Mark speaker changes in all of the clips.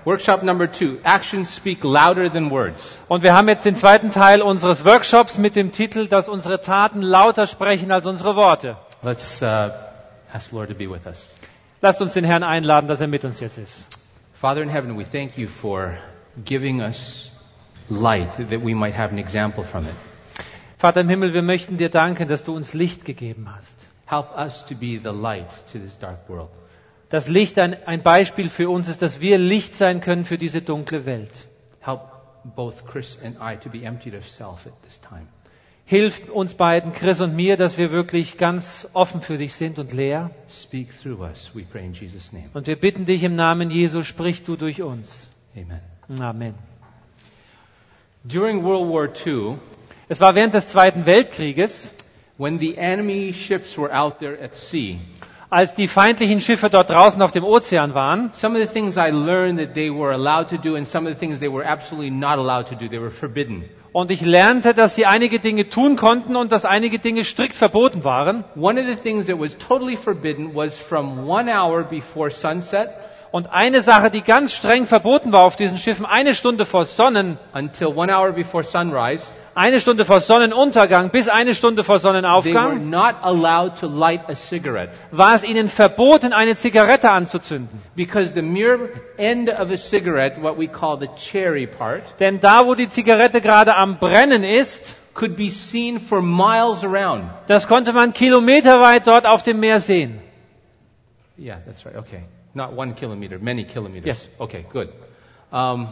Speaker 1: Workshop number 2, actions speak louder than words.
Speaker 2: Und wir haben jetzt den zweiten Teil unseres Workshops mit dem Titel, dass unsere Taten lauter sprechen als unsere Worte.
Speaker 1: Let's ask the Lord to be with us.
Speaker 2: Lasst uns den Herrn einladen, dass er mit uns jetzt ist.
Speaker 1: Father in heaven, we thank you for giving us light that we might have an example from it.
Speaker 2: Vater im Himmel, wir möchten dir danken, dass du uns Licht gegeben hast.
Speaker 1: Help us to be the light to this dark world.
Speaker 2: Das Licht ein Beispiel für uns ist, dass wir Licht sein können für diese dunkle Welt.
Speaker 1: Help both Chris and I to be emptied of self at this time.
Speaker 2: Hilf uns beiden, Chris und mir, dass wir wirklich ganz offen für dich sind und leer.
Speaker 1: Speak through us, we pray in Jesus' name.
Speaker 2: Und wir bitten dich im Namen Jesu, sprich du durch uns.
Speaker 1: Amen.
Speaker 2: Amen.
Speaker 1: During World War II,
Speaker 2: Es war während des Zweiten Weltkrieges,
Speaker 1: when the enemy ships were out there at sea,
Speaker 2: als die feindlichen Schiffe dort draußen auf dem Ozean waren.
Speaker 1: some of the things I learned that they were allowed to do and some of the things they were absolutely not allowed to do, they were forbidden.
Speaker 2: Und ich lernte, dass sie einige Dinge tun konnten und dass einige Dinge strikt verboten waren.
Speaker 1: One of the things that was totally forbidden was from 1 hour before sunset
Speaker 2: Und eine Sache, die ganz streng verboten war auf diesen Schiffen, 1 Stunde vor
Speaker 1: until 1 hour before sunrise,
Speaker 2: 1 Stunde vor Sonnenuntergang bis 1 Stunde vor
Speaker 1: they were
Speaker 2: Sonnenaufgang,
Speaker 1: not allowed to light a cigarette.
Speaker 2: war es ihnen verboten, eine Zigarette anzuzünden.
Speaker 1: Because the mere end of a cigarette, what we call the cherry part,
Speaker 2: Denn da, wo die Zigarette gerade am Brennen ist,
Speaker 1: could be seen for miles around.
Speaker 2: das konnte man kilometerweit dort auf dem Meer sehen.
Speaker 1: Yeah, that's right. Okay. Not 1 kilometer, many kilometers.
Speaker 2: Yes.
Speaker 1: Okay, good. And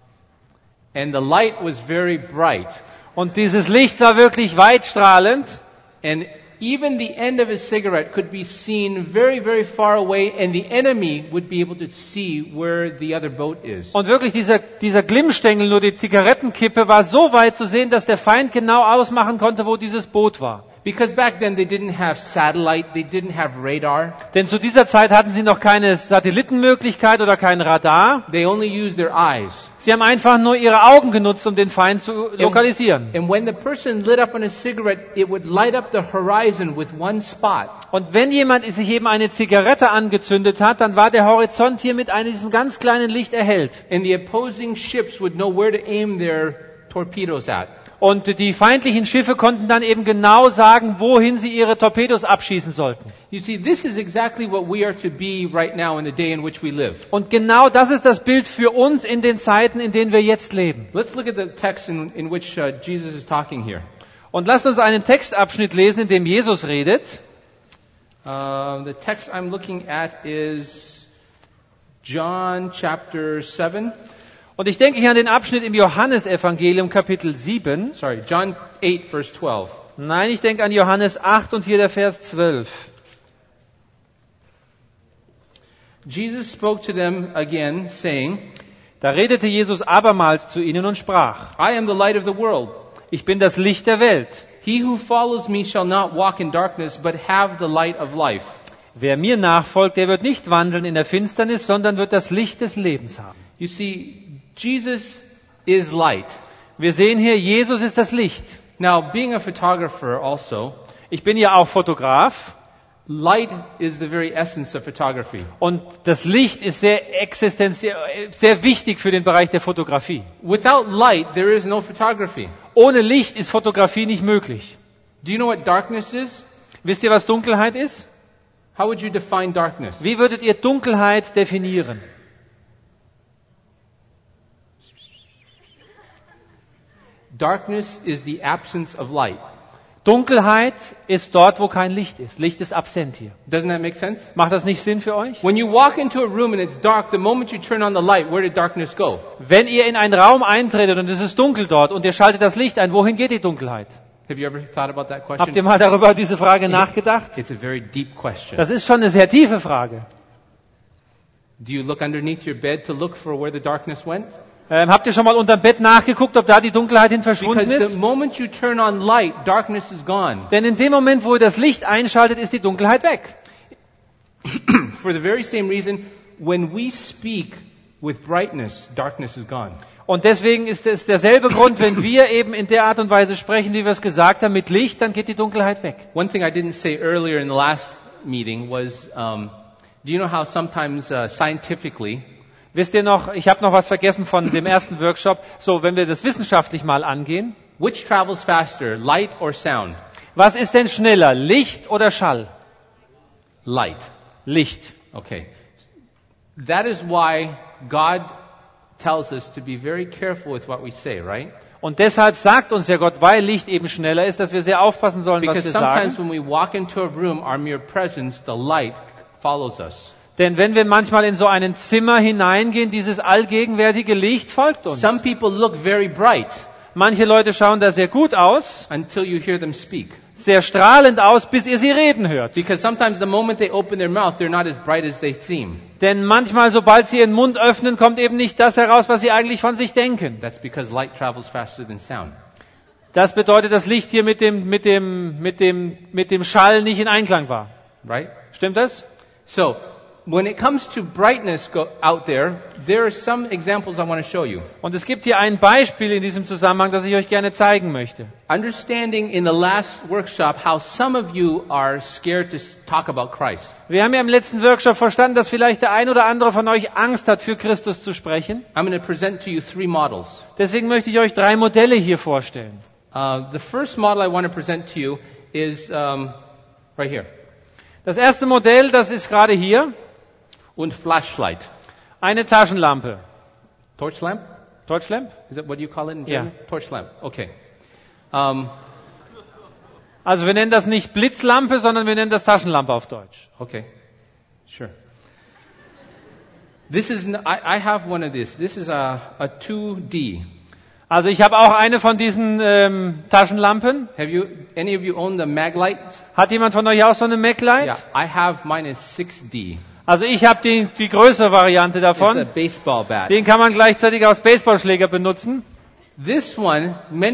Speaker 1: the light was very bright.
Speaker 2: Und dieses Licht war wirklich weitstrahlend.
Speaker 1: And even the end of a cigarette could be seen very, very far away, and the enemy would be able to see where the other boat is.
Speaker 2: Und wirklich dieser Glimmstängel, nur die Zigarettenkippe, war so weit zu sehen, dass der Feind genau ausmachen konnte, wo dieses Boot war.
Speaker 1: Because back then they didn't have satellite, they didn't have radar.
Speaker 2: Denn zu dieser Zeit hatten sie noch keine Satellitenmöglichkeit oder kein Radar.
Speaker 1: They only used their eyes.
Speaker 2: Sie haben einfach nur ihre Augen genutzt, um den Feind zu lokalisieren.
Speaker 1: And when the person lit up on a cigarette, it would light up the horizon with one spot.
Speaker 2: Und wenn jemand sich eben eine Zigarette angezündet hat, dann war der Horizont hier mit diesem ganz kleinen Licht erhellt.
Speaker 1: And the opposing ships would know where to aim their torpedoes at.
Speaker 2: Und die feindlichen Schiffe konnten dann eben genau sagen, wohin sie ihre Torpedos abschießen sollten.
Speaker 1: You see, this is exactly what we are to be right now in the day in which we live.
Speaker 2: Und genau das ist das Bild für uns in den Zeiten, in denen wir jetzt leben.
Speaker 1: Let's look at the text in which Jesus is talking here.
Speaker 2: Und lasst uns einen Textabschnitt lesen, in dem Jesus redet.
Speaker 1: The text I'm looking at is John chapter 7.
Speaker 2: Und ich denke hier an den Abschnitt im Johannesevangelium Kapitel 7.
Speaker 1: Sorry, John 8 verse 12.
Speaker 2: Nein, ich denke an Johannes 8 und hier der Vers 12.
Speaker 1: Jesus spoke to them again, saying,
Speaker 2: Da redete Jesus abermals zu ihnen und sprach:
Speaker 1: I am the light of the world.
Speaker 2: Ich bin das Licht der Welt.
Speaker 1: He who follows me shall not walk in darkness, but have the light of life.
Speaker 2: Wer mir nachfolgt, der wird nicht wandeln in der Finsternis, sondern wird das Licht des Lebens haben.
Speaker 1: You see, Jesus is light.
Speaker 2: Wir sehen hier, Jesus ist das Licht.
Speaker 1: Now, being a photographer also,
Speaker 2: Ich bin ja auch Fotograf.
Speaker 1: light is the very essence of photography.
Speaker 2: Und das Licht ist sehr existenziell, sehr wichtig für den Bereich der Fotografie.
Speaker 1: Without light, there is no photography.
Speaker 2: Ohne Licht ist Fotografie nicht möglich.
Speaker 1: Do you know what darkness is?
Speaker 2: Wisst ihr, was Dunkelheit ist?
Speaker 1: How would you define darkness?
Speaker 2: Wie würdet ihr Dunkelheit definieren?
Speaker 1: Darkness is the absence of light.
Speaker 2: Dunkelheit ist dort, wo kein Licht ist. Licht ist absent hier.
Speaker 1: Doesn't that make sense?
Speaker 2: Macht das nicht Sinn für euch?
Speaker 1: When you walk into a room and it's dark, the moment you turn on the light, where did darkness go?
Speaker 2: Wenn ihr in einen Raum eintretet und es ist dunkel dort und ihr schaltet das Licht ein, wohin geht die Dunkelheit?
Speaker 1: Have you ever thought about that
Speaker 2: Habt ihr
Speaker 1: question?
Speaker 2: mal darüber diese Frage nachgedacht?
Speaker 1: It's a very deep question.
Speaker 2: Das ist schon eine sehr tiefe Frage.
Speaker 1: Do you look underneath your bed to look for where the darkness went?
Speaker 2: Habt ihr schon mal unterm Bett nachgeguckt, ob da die Dunkelheit hin verschwunden
Speaker 1: Because the
Speaker 2: ist?
Speaker 1: moment you turn on light, darkness is gone.
Speaker 2: Denn in dem Moment, wo ihr das Licht einschaltet, ist die Dunkelheit weg.
Speaker 1: For the very same reason, when we speak with brightness, darkness is gone.
Speaker 2: Und deswegen ist es derselbe Grund, wenn wir eben in der Art und Weise sprechen, wie wir es gesagt haben, mit Licht, dann geht die Dunkelheit weg.
Speaker 1: One thing I didn't say earlier in the last meeting was, do you know how sometimes scientifically
Speaker 2: Wisst ihr noch, ich habe noch was vergessen von dem ersten Workshop. So, wenn wir das wissenschaftlich mal angehen.
Speaker 1: Which travels faster, light or sound?
Speaker 2: Was ist denn schneller, Licht oder Schall?
Speaker 1: Light.
Speaker 2: Licht.
Speaker 1: Okay. That is why God tells us to be very careful with what we say, right?
Speaker 2: Und deshalb sagt uns ja Gott, weil Licht eben schneller ist, dass wir sehr aufpassen sollen, was
Speaker 1: Because
Speaker 2: wir
Speaker 1: sometimes
Speaker 2: sagen.
Speaker 1: when we walk into a room, our mere presence, the light follows us.
Speaker 2: Denn wenn wir manchmal in so ein Zimmer hineingehen, dieses allgegenwärtige Licht folgt uns.
Speaker 1: Some people look very bright
Speaker 2: Manche Leute schauen da sehr gut aus,
Speaker 1: until you hear them speak.
Speaker 2: sehr strahlend aus, bis ihr sie reden hört.
Speaker 1: Because sometimes the moment they open their mouth, they're not as bright as they seem.
Speaker 2: Denn manchmal, sobald sie ihren Mund öffnen, kommt eben nicht das heraus, was sie eigentlich von sich denken.
Speaker 1: That's because light travels faster than sound.
Speaker 2: Das bedeutet, dass Licht hier mit dem Schall nicht in Einklang war.
Speaker 1: Right?
Speaker 2: Stimmt das?
Speaker 1: So, when it comes to brightness out there are some examples I want to show you.
Speaker 2: Und es gibt hier ein Beispiel in diesem Zusammenhang, das ich euch gerne zeigen möchte.
Speaker 1: Understanding in the last workshop how some of you are scared to talk about Christ.
Speaker 2: Wir haben ja im letzten Workshop verstanden, dass vielleicht der ein oder andere von euch Angst hat, für Christus zu sprechen.
Speaker 1: I'm going to present to you 3 models.
Speaker 2: Deswegen möchte ich euch 3 Modelle hier vorstellen.
Speaker 1: The first model I want to present to you is right here.
Speaker 2: Das erste Modell, das ist gerade hier,
Speaker 1: Und flashlight.
Speaker 2: eine Taschenlampe.
Speaker 1: Torch lamp?
Speaker 2: Torchlamp?
Speaker 1: Is that what you call it in
Speaker 2: Yeah.
Speaker 1: German? Torch lamp. Okay.
Speaker 2: Also wir nennen das nicht Blitzlampe, sondern wir nennen das Taschenlampe auf Deutsch.
Speaker 1: Okay. Sure. This is, I have one of these. This is a 2D.
Speaker 2: Also ich habe auch eine von diesen Taschenlampen.
Speaker 1: Any of you own the Maglite?
Speaker 2: Hat jemand von euch auch so eine Maglite?
Speaker 1: Yeah, I have, mine is 6D.
Speaker 2: Also ich habe die größere Variante
Speaker 1: It's a
Speaker 2: davon.
Speaker 1: baseball bat.
Speaker 2: Den kann man gleichzeitig als Baseballschläger benutzen.
Speaker 1: This one,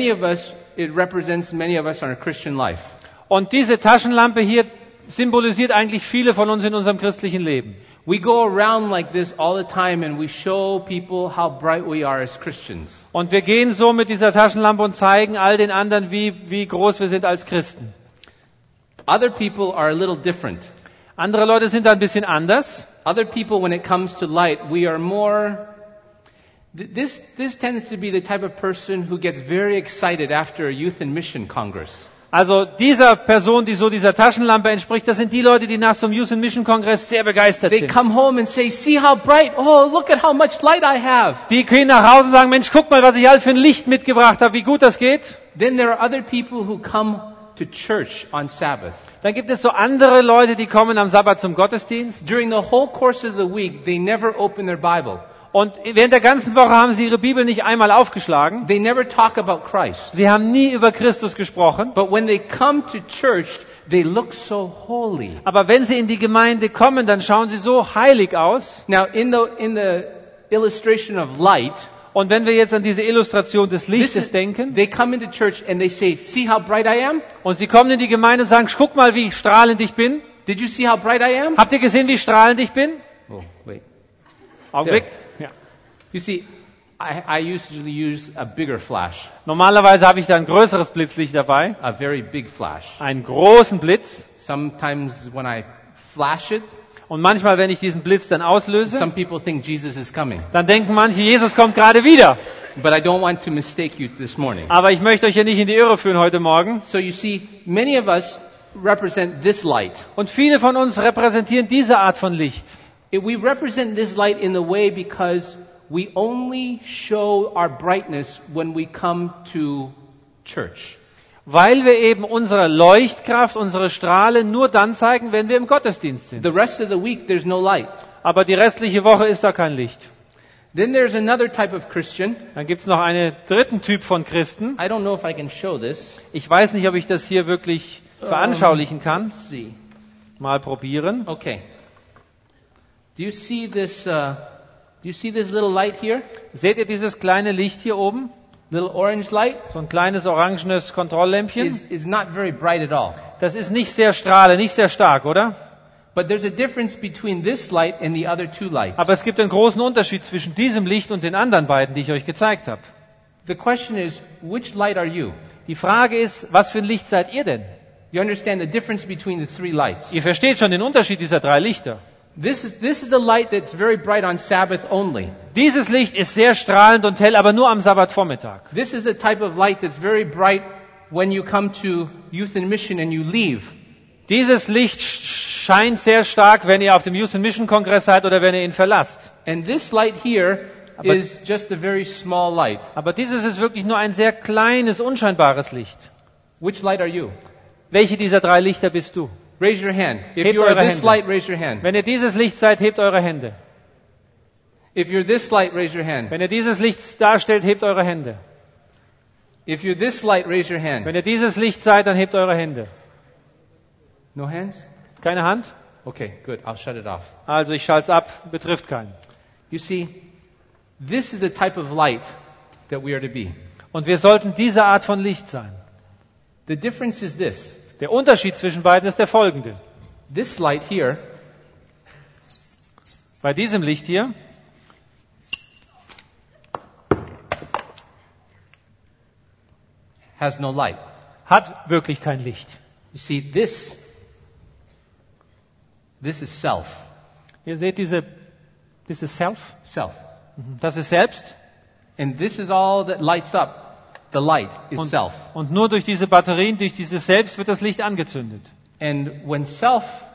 Speaker 1: it represents many of us in our Christian life.
Speaker 2: Und diese Taschenlampe hier symbolisiert eigentlich viele von uns in unserem christlichen Leben.
Speaker 1: We go around like this all the time and we show people how bright we are as Christians.
Speaker 2: Und wir gehen so mit dieser Taschenlampe und zeigen all den anderen, wie groß wir sind als Christen.
Speaker 1: Other people are a little different.
Speaker 2: Andere Leute sind da ein bisschen anders.
Speaker 1: Other people, when it comes to light, we are more... This tends to be the type of person who gets very excited after a youth and mission congress.
Speaker 2: Also dieser Person, die so dieser Taschenlampe entspricht, das sind die Leute, die nach so einem Youth and Mission Kongress sehr begeistert
Speaker 1: They
Speaker 2: sind.
Speaker 1: come home and say, see how bright, oh, look at how much light I have.
Speaker 2: Die gehen nach Hause und sagen, Mensch, guck mal, was ich all für ein Licht mitgebracht habe, wie gut das geht.
Speaker 1: Then there are other people who come to church on Sabbath.
Speaker 2: Dann gibt es so andere Leute, die kommen am Sabbat zum Gottesdienst.
Speaker 1: During the whole course of the week, they never open their Bible.
Speaker 2: Und während der ganzen Woche haben sie ihre Bibel nicht einmal aufgeschlagen.
Speaker 1: They never talk about Christ.
Speaker 2: Sie haben nie über Christus gesprochen.
Speaker 1: But when they come to church, they look so holy.
Speaker 2: Aber wenn sie in die Gemeinde kommen, dann schauen sie so heilig aus.
Speaker 1: Now, in the illustration of light,
Speaker 2: Und wenn wir jetzt an diese Illustration des Lichtes denken,
Speaker 1: they come into church and they say, see how bright I am?
Speaker 2: und sie kommen in die Gemeinde und sagen, guck mal, wie strahlend ich bin.
Speaker 1: Did you see how bright I am?
Speaker 2: Habt ihr gesehen, wie strahlend ich bin?
Speaker 1: Oh, wait.
Speaker 2: Augenblick. Ja.
Speaker 1: You see, I usually use a bigger flash,
Speaker 2: Normalerweise habe ich da ein größeres Blitzlicht dabei,
Speaker 1: a very big flash.
Speaker 2: einen großen Blitz.
Speaker 1: Sometimes when I flash it,
Speaker 2: Und manchmal, wenn ich diesen Blitz dann auslöse,
Speaker 1: some people think Jesus is coming.
Speaker 2: dann denken manche, Jesus kommt gerade wieder.
Speaker 1: But I don't want to mistake you this morning.
Speaker 2: Aber ich möchte euch hier nicht in die Irre führen heute Morgen.
Speaker 1: So you see, many of us represent this light.
Speaker 2: Und viele von uns repräsentieren diese Art von Licht.
Speaker 1: We represent this light in the way because we only show our brightness when we come to church.
Speaker 2: Weil wir eben unsere Leuchtkraft, unsere Strahlen nur dann zeigen, wenn wir im Gottesdienst sind.
Speaker 1: The rest of the week there's no light.
Speaker 2: Aber die restliche Woche ist da kein Licht.
Speaker 1: Then there's another type of Christian.
Speaker 2: Dann gibt es noch einen dritten Typ von Christen.
Speaker 1: I don't know if I can show this.
Speaker 2: Ich weiß nicht, ob ich das hier wirklich veranschaulichen kann.
Speaker 1: Let's see.
Speaker 2: Mal probieren.
Speaker 1: Okay. Do you see this little light here?
Speaker 2: Seht ihr dieses kleine Licht hier oben?
Speaker 1: Little orange light
Speaker 2: So ein kleines orangenes Kontrolllämpchen.
Speaker 1: is not very bright at all.
Speaker 2: Das ist nicht sehr strahlend, nicht sehr stark, oder?
Speaker 1: But there's a difference between this light and the other 2 lights.
Speaker 2: Aber es gibt einen großen Unterschied zwischen diesem Licht und den anderen beiden, die ich euch gezeigt habe.
Speaker 1: The question is, which light are you?
Speaker 2: Die Frage ist, was für ein Licht seid ihr denn?
Speaker 1: You understand the difference between the 3 lights.
Speaker 2: Ihr versteht schon den Unterschied dieser 3 Lichter.
Speaker 1: This is the light that's very bright on Sabbath only.
Speaker 2: Dieses Licht ist sehr strahlend und hell, aber nur am Sabbatvormittag.
Speaker 1: This is the type of light that's very bright when you come to Youth and Mission and you leave.
Speaker 2: Dieses Licht scheint sehr stark, wenn ihr auf dem Youth and Mission Kongress seid oder wenn ihr ihn verlasst.
Speaker 1: And this light here is just a very small light.
Speaker 2: Aber dieses ist wirklich nur ein sehr kleines, unscheinbares Licht.
Speaker 1: Which light are you?
Speaker 2: Welche dieser 3 Lichter bist du?
Speaker 1: Raise your hand. If
Speaker 2: Hebt
Speaker 1: you are
Speaker 2: eure
Speaker 1: this
Speaker 2: Hände.
Speaker 1: light, raise your hand.
Speaker 2: Wenn ihr dieses Licht seid, hebt eure Hände.
Speaker 1: If you're this light, raise your hand.
Speaker 2: Wenn ihr dieses Licht darstellt, hebt eure Hände.
Speaker 1: If you're this light, raise your hand.
Speaker 2: Wenn ihr dieses Licht seid, dann hebt eure Hände.
Speaker 1: No hands?
Speaker 2: Keine Hand?
Speaker 1: Okay, good. I'll shut it off.
Speaker 2: Also ich schalte es ab, betrifft keinen.
Speaker 1: You see, this is the type of light that we are to be.
Speaker 2: Und wir sollten diese Art von Licht sein.
Speaker 1: The difference is this.
Speaker 2: Der Unterschied zwischen beiden ist der folgende.
Speaker 1: This light here
Speaker 2: Bei diesem Licht hier
Speaker 1: has no light.
Speaker 2: hat wirklich kein Licht.
Speaker 1: You see, this is self.
Speaker 2: Ihr seht dieses Self?
Speaker 1: Self.
Speaker 2: Das ist Selbst.
Speaker 1: And this is all that lights up. The light is self.
Speaker 2: Und nur durch diese Batterien, durch dieses Selbst wird das Licht angezündet.
Speaker 1: And when self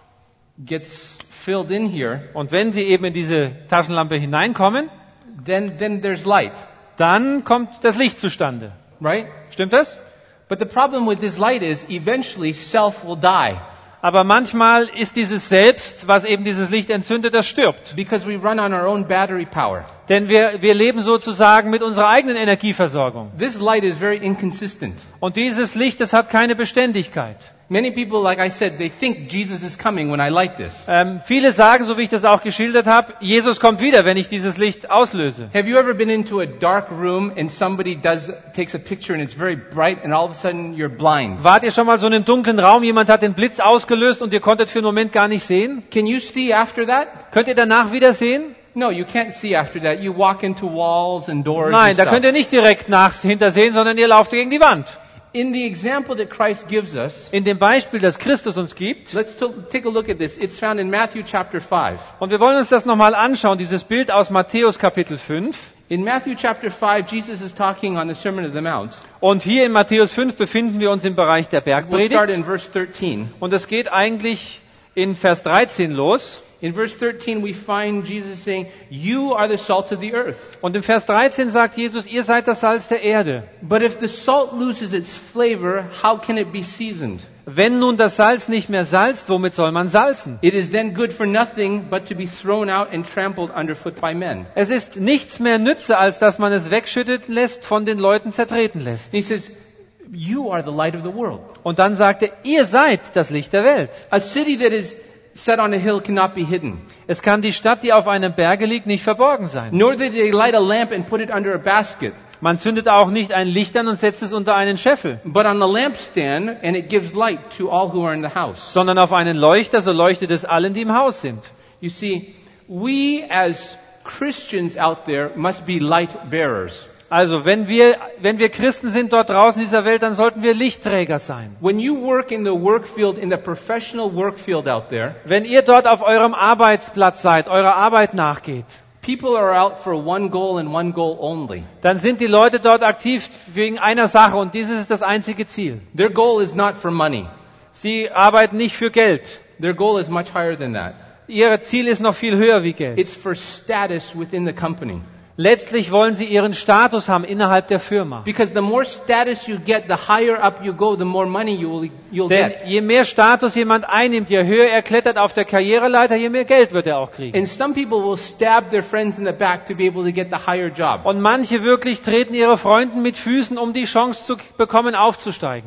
Speaker 1: gets filled in here,
Speaker 2: Und wenn sie eben in diese Taschenlampe hineinkommen,
Speaker 1: then there's light,
Speaker 2: dann kommt das Licht zustande.
Speaker 1: right?
Speaker 2: Stimmt das?
Speaker 1: But the problem with this light is eventually self will die
Speaker 2: Aber manchmal ist dieses Selbst, was eben dieses Licht entzündet, das stirbt.
Speaker 1: because we run on our own battery power.
Speaker 2: Denn wir leben sozusagen mit unserer eigenen Energieversorgung.
Speaker 1: This light is very inconsistent.
Speaker 2: Und dieses Licht, das hat keine Beständigkeit.
Speaker 1: Many people, like I said, they think Jesus is coming when I light this.
Speaker 2: Viele sagen, so wie ich das auch geschildert habe, Jesus kommt wieder, wenn ich dieses Licht auslöse.
Speaker 1: Have you ever been into a dark room and somebody takes a picture and it's very bright and all of a sudden you're blind?
Speaker 2: Wart ihr schon mal so in einem dunklen Raum, jemand hat den Blitz ausgelöst und ihr konntet für einen Moment gar nicht sehen?
Speaker 1: Can you see after that?
Speaker 2: Könnt ihr danach wieder sehen?
Speaker 1: No, you can't see after that. You walk into walls and doors
Speaker 2: Nein,
Speaker 1: and
Speaker 2: da
Speaker 1: stuff.
Speaker 2: könnt ihr nicht direkt hintersehen, sondern ihr lauft gegen die Wand.
Speaker 1: In the example that Christ gives us,
Speaker 2: In dem Beispiel, das Christus uns gibt,
Speaker 1: let's take a look at this. It's found in Matthew chapter 5.
Speaker 2: und wir wollen uns das nochmal anschauen, dieses Bild aus Matthäus Kapitel 5.
Speaker 1: In Matthew chapter 5, Jesus is talking on the Sermon of the Mount.
Speaker 2: Und hier in Matthäus 5 befinden wir uns im Bereich der
Speaker 1: We'll start
Speaker 2: Bergpredigt.
Speaker 1: in verse 13.
Speaker 2: Und es geht eigentlich in Vers 13 los.
Speaker 1: In verse 13, we find Jesus saying, "You are the salt of the earth.
Speaker 2: Und im Vers 13 sagt Jesus, ihr seid das Salz der Erde.
Speaker 1: But if the salt loses its flavor, how can it be seasoned?
Speaker 2: Wenn nun das Salz nicht mehr salzt, womit soll man salzen?
Speaker 1: It is then good for nothing but to be thrown out and trampled underfoot by men."
Speaker 2: Es ist nichts mehr Nütze, als dass man es wegschüttet lässt, von den Leuten zertreten lässt.
Speaker 1: He says, "You are the light of the world.
Speaker 2: Und dann sagt er, ihr seid das Licht der Welt.
Speaker 1: A city that is set on a hill cannot be hidden.
Speaker 2: Es kann die Stadt, die auf einem Berge liegt, nicht verborgen sein.
Speaker 1: Nor did they light a lamp and put it under a basket,
Speaker 2: Man zündet auch nicht ein Licht an und setzt es unter einen Scheffel,
Speaker 1: but on a lampstand, and it gives light to all who are in the house."
Speaker 2: sondern auf einen Leuchter, so leuchtet es allen, die im Haus sind.
Speaker 1: You see, we as Christians out there must be light bearers.
Speaker 2: Also, wenn wir Christen sind dort draußen in dieser Welt, dann sollten wir Lichtträger sein.
Speaker 1: When you work in the work field, in the professional work field out there,
Speaker 2: Wenn ihr dort auf eurem Arbeitsplatz seid, eurer Arbeit nachgeht,
Speaker 1: people are out for one goal and one goal only.
Speaker 2: dann sind die Leute dort aktiv wegen einer Sache und dieses ist das einzige Ziel.
Speaker 1: Their goal is not for money.
Speaker 2: Sie arbeiten nicht für Geld.
Speaker 1: Their goal is much higher than that.
Speaker 2: Ihr Ziel ist noch viel höher wie Geld.
Speaker 1: It's for status within the company.
Speaker 2: Letztlich wollen sie ihren Status haben innerhalb der Firma.
Speaker 1: Because the more status you get, the higher up you go, the more money you'll
Speaker 2: Denn
Speaker 1: get.
Speaker 2: je mehr Status jemand einnimmt, je höher er klettert auf der Karriereleiter, je mehr Geld wird er auch kriegen.
Speaker 1: And some people will stab their friends in the back to be able to get the higher job.
Speaker 2: Und manche wirklich treten ihre Freunden mit Füßen, um die Chance zu bekommen, aufzusteigen.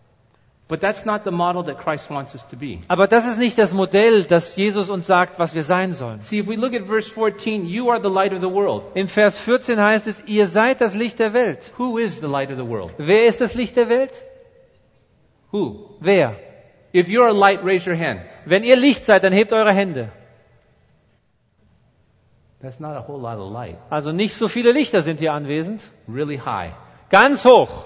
Speaker 1: But that's not the model that Christ wants us to be.
Speaker 2: Aber das ist nicht das Modell, das Jesus uns sagt, was wir sein sollen.
Speaker 1: See, if we look at verse 14, you are the light of the world.
Speaker 2: In Vers 14 heißt es, ihr seid das Licht der Welt.
Speaker 1: Who is the light of the world?
Speaker 2: Wer ist das Licht der Welt?
Speaker 1: Who?
Speaker 2: Wer?
Speaker 1: If you're a light, raise your hand.
Speaker 2: Wenn ihr Licht seid, dann hebt eure Hände.
Speaker 1: That's not a whole lot of light.
Speaker 2: Also nicht so viele Lichter sind hier anwesend.
Speaker 1: Really high.
Speaker 2: Ganz hoch.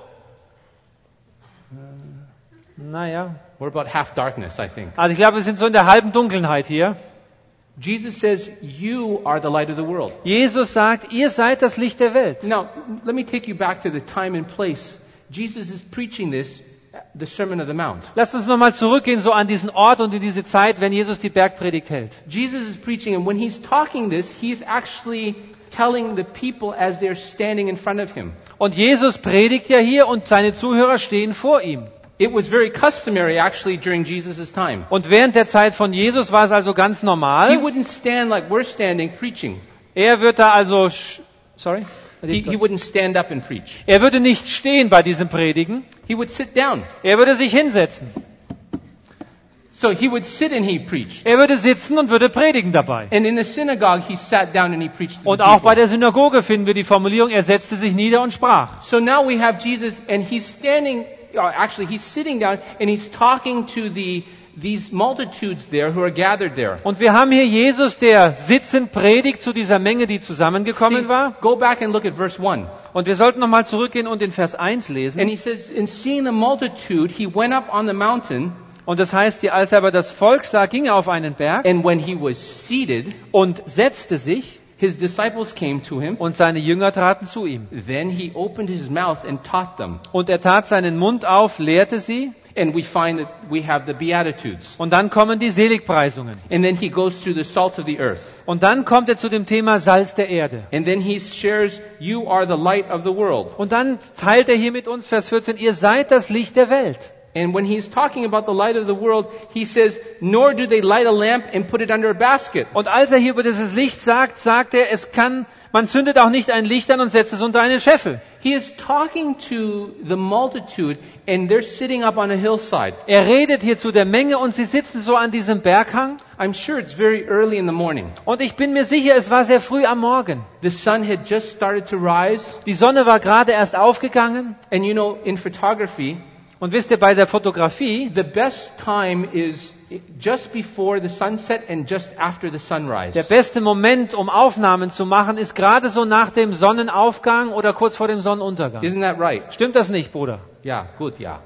Speaker 2: Naja.
Speaker 1: We're about half darkness, I think.
Speaker 2: Also ich glaube, wir sind so in der halben Dunkelheit hier.
Speaker 1: Jesus says, you are the light of the world.
Speaker 2: Jesus sagt, ihr seid das Licht der Welt.
Speaker 1: Now, let me take you back to the time and place. Jesus is preaching this, the Sermon of the Mount.
Speaker 2: Lasst uns nochmal zurückgehen so an diesen Ort und in diese Zeit, wenn Jesus die Bergpredigt hält.
Speaker 1: Jesus is preaching, and when he's talking this, he's actually telling the people as they're standing in front of him.
Speaker 2: Und Jesus predigt ja hier und seine Zuhörer stehen vor ihm.
Speaker 1: It was very customary actually during Jesus' time.
Speaker 2: Und während der Zeit von Jesus war es also ganz
Speaker 1: He
Speaker 2: normal.
Speaker 1: wouldn't stand like we're standing preaching.
Speaker 2: Er wird da also,
Speaker 1: He wouldn't stand up and preach.
Speaker 2: Er würde nicht stehen bei diesem Predigen.
Speaker 1: He would sit down.
Speaker 2: Er würde sich hinsetzen.
Speaker 1: So he would sit and he preached.
Speaker 2: Er würde sitzen und würde predigen dabei.
Speaker 1: And in the synagogue, he sat down and he preached to the
Speaker 2: Und auch bei
Speaker 1: people.
Speaker 2: der Synagoge finden wir die Formulierung, er setzte sich nieder und sprach.
Speaker 1: So now we have Jesus, and he's standing, actually he's sitting down, and he's talking to these multitudes there who are gathered there.
Speaker 2: Und wir haben hier Jesus, der sitzend predigt zu dieser Menge, die
Speaker 1: See,
Speaker 2: zusammengekommen war.
Speaker 1: go back and look at verse 1.
Speaker 2: Und wir sollten nochmal zurückgehen und in Vers 1 lesen.
Speaker 1: And he says, in seeing the multitude, he went up on the mountain,
Speaker 2: Und das heißt hier, als er aber das Volk sah, ging er auf einen Berg
Speaker 1: and when he was seated,
Speaker 2: und setzte sich,
Speaker 1: his disciples came to him.
Speaker 2: und seine Jünger traten zu ihm.
Speaker 1: Then he opened his mouth and taught them.
Speaker 2: Und er tat seinen Mund auf, lehrte sie,
Speaker 1: And we find that we have the Beatitudes.
Speaker 2: und dann kommen die Seligpreisungen.
Speaker 1: And then he goes to the salt of the earth.
Speaker 2: Und dann kommt er zu dem Thema Salz der Erde.
Speaker 1: And then he shares, you are the light of the world.
Speaker 2: Und dann teilt er hier mit uns, Vers 14, ihr seid das Licht der Welt.
Speaker 1: And when he's talking about the light of the world, he says, nor do they light a lamp and put it under a basket.
Speaker 2: Und als er hier über dieses Licht sagt, sagt er, man zündet auch nicht ein Licht an und setzt es unter eine Scheffel.
Speaker 1: He is talking to the multitude, and they're sitting up on a hillside.
Speaker 2: Er redet hier zu der Menge und sie sitzen so an diesem Berghang.
Speaker 1: I'm sure it's very early in the morning.
Speaker 2: Und ich bin mir sicher, es war sehr früh am Morgen.
Speaker 1: The sun had just started to rise.
Speaker 2: Die Sonne war gerade erst aufgegangen.
Speaker 1: And you know, in photography,
Speaker 2: Und wisst ihr, bei der Fotografie,
Speaker 1: the best time is just before the sunset and just after the sunrise.
Speaker 2: der beste Moment, um Aufnahmen zu machen, ist gerade so nach dem Sonnenaufgang oder kurz vor dem Sonnenuntergang.
Speaker 1: Isn't that right?
Speaker 2: Stimmt das nicht, Bruder?
Speaker 1: Yeah, good, yeah.